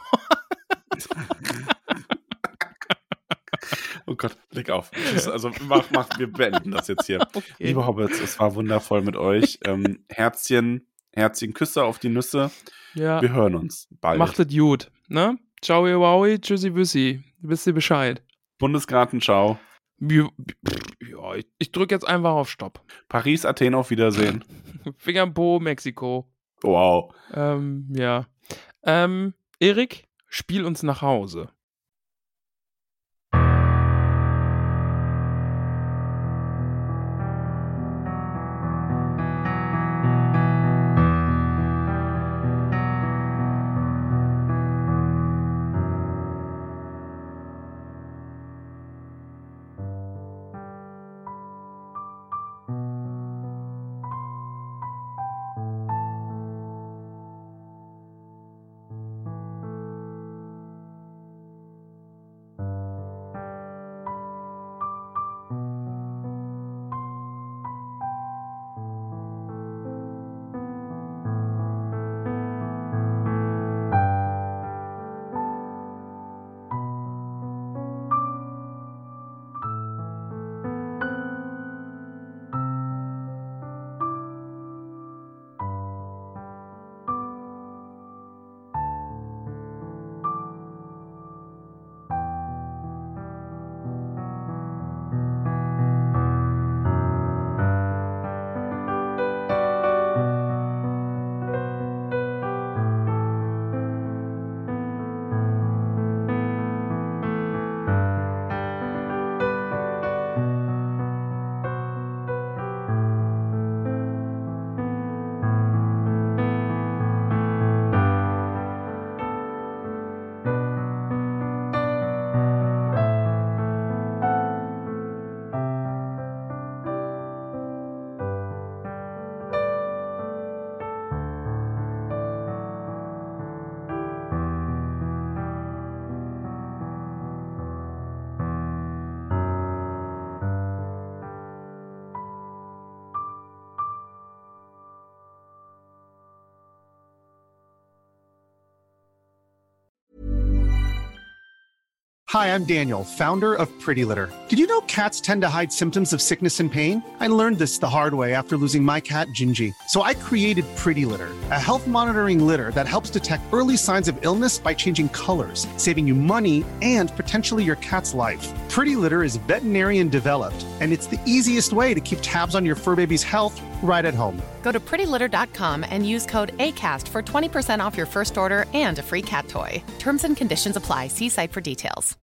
Oh Gott, leg auf. Also wir beenden das jetzt hier. Okay. Lieber Hobbits, es war wundervoll mit euch. Herzchen Küsse auf die Nüsse. Ja. Wir hören uns bald. Macht es gut, ne? Ciao, ihr Wowi, tschüssi, büssi. Wisst ihr Bescheid? Bundesgarten, ciao. Ja, ich drücke jetzt einfach auf Stopp. Paris, Athen, auf Wiedersehen. Finger im Po, Mexiko. Wow. Ja. Erik, spiel uns nach Hause. Hi, I'm Daniel, founder of Pretty Litter. Did you know cats tend to hide symptoms of sickness and pain? I learned this the hard way after losing my cat, Gingy. So I created Pretty Litter, a health monitoring litter that helps detect early signs of illness by changing colors, saving you money and potentially your cat's life. Pretty Litter is veterinarian developed, and it's the easiest way to keep tabs on your fur baby's health right at home. Go to prettylitter.com and use code ACAST for 20% off your first order and a free cat toy. Terms and conditions apply. See site for details.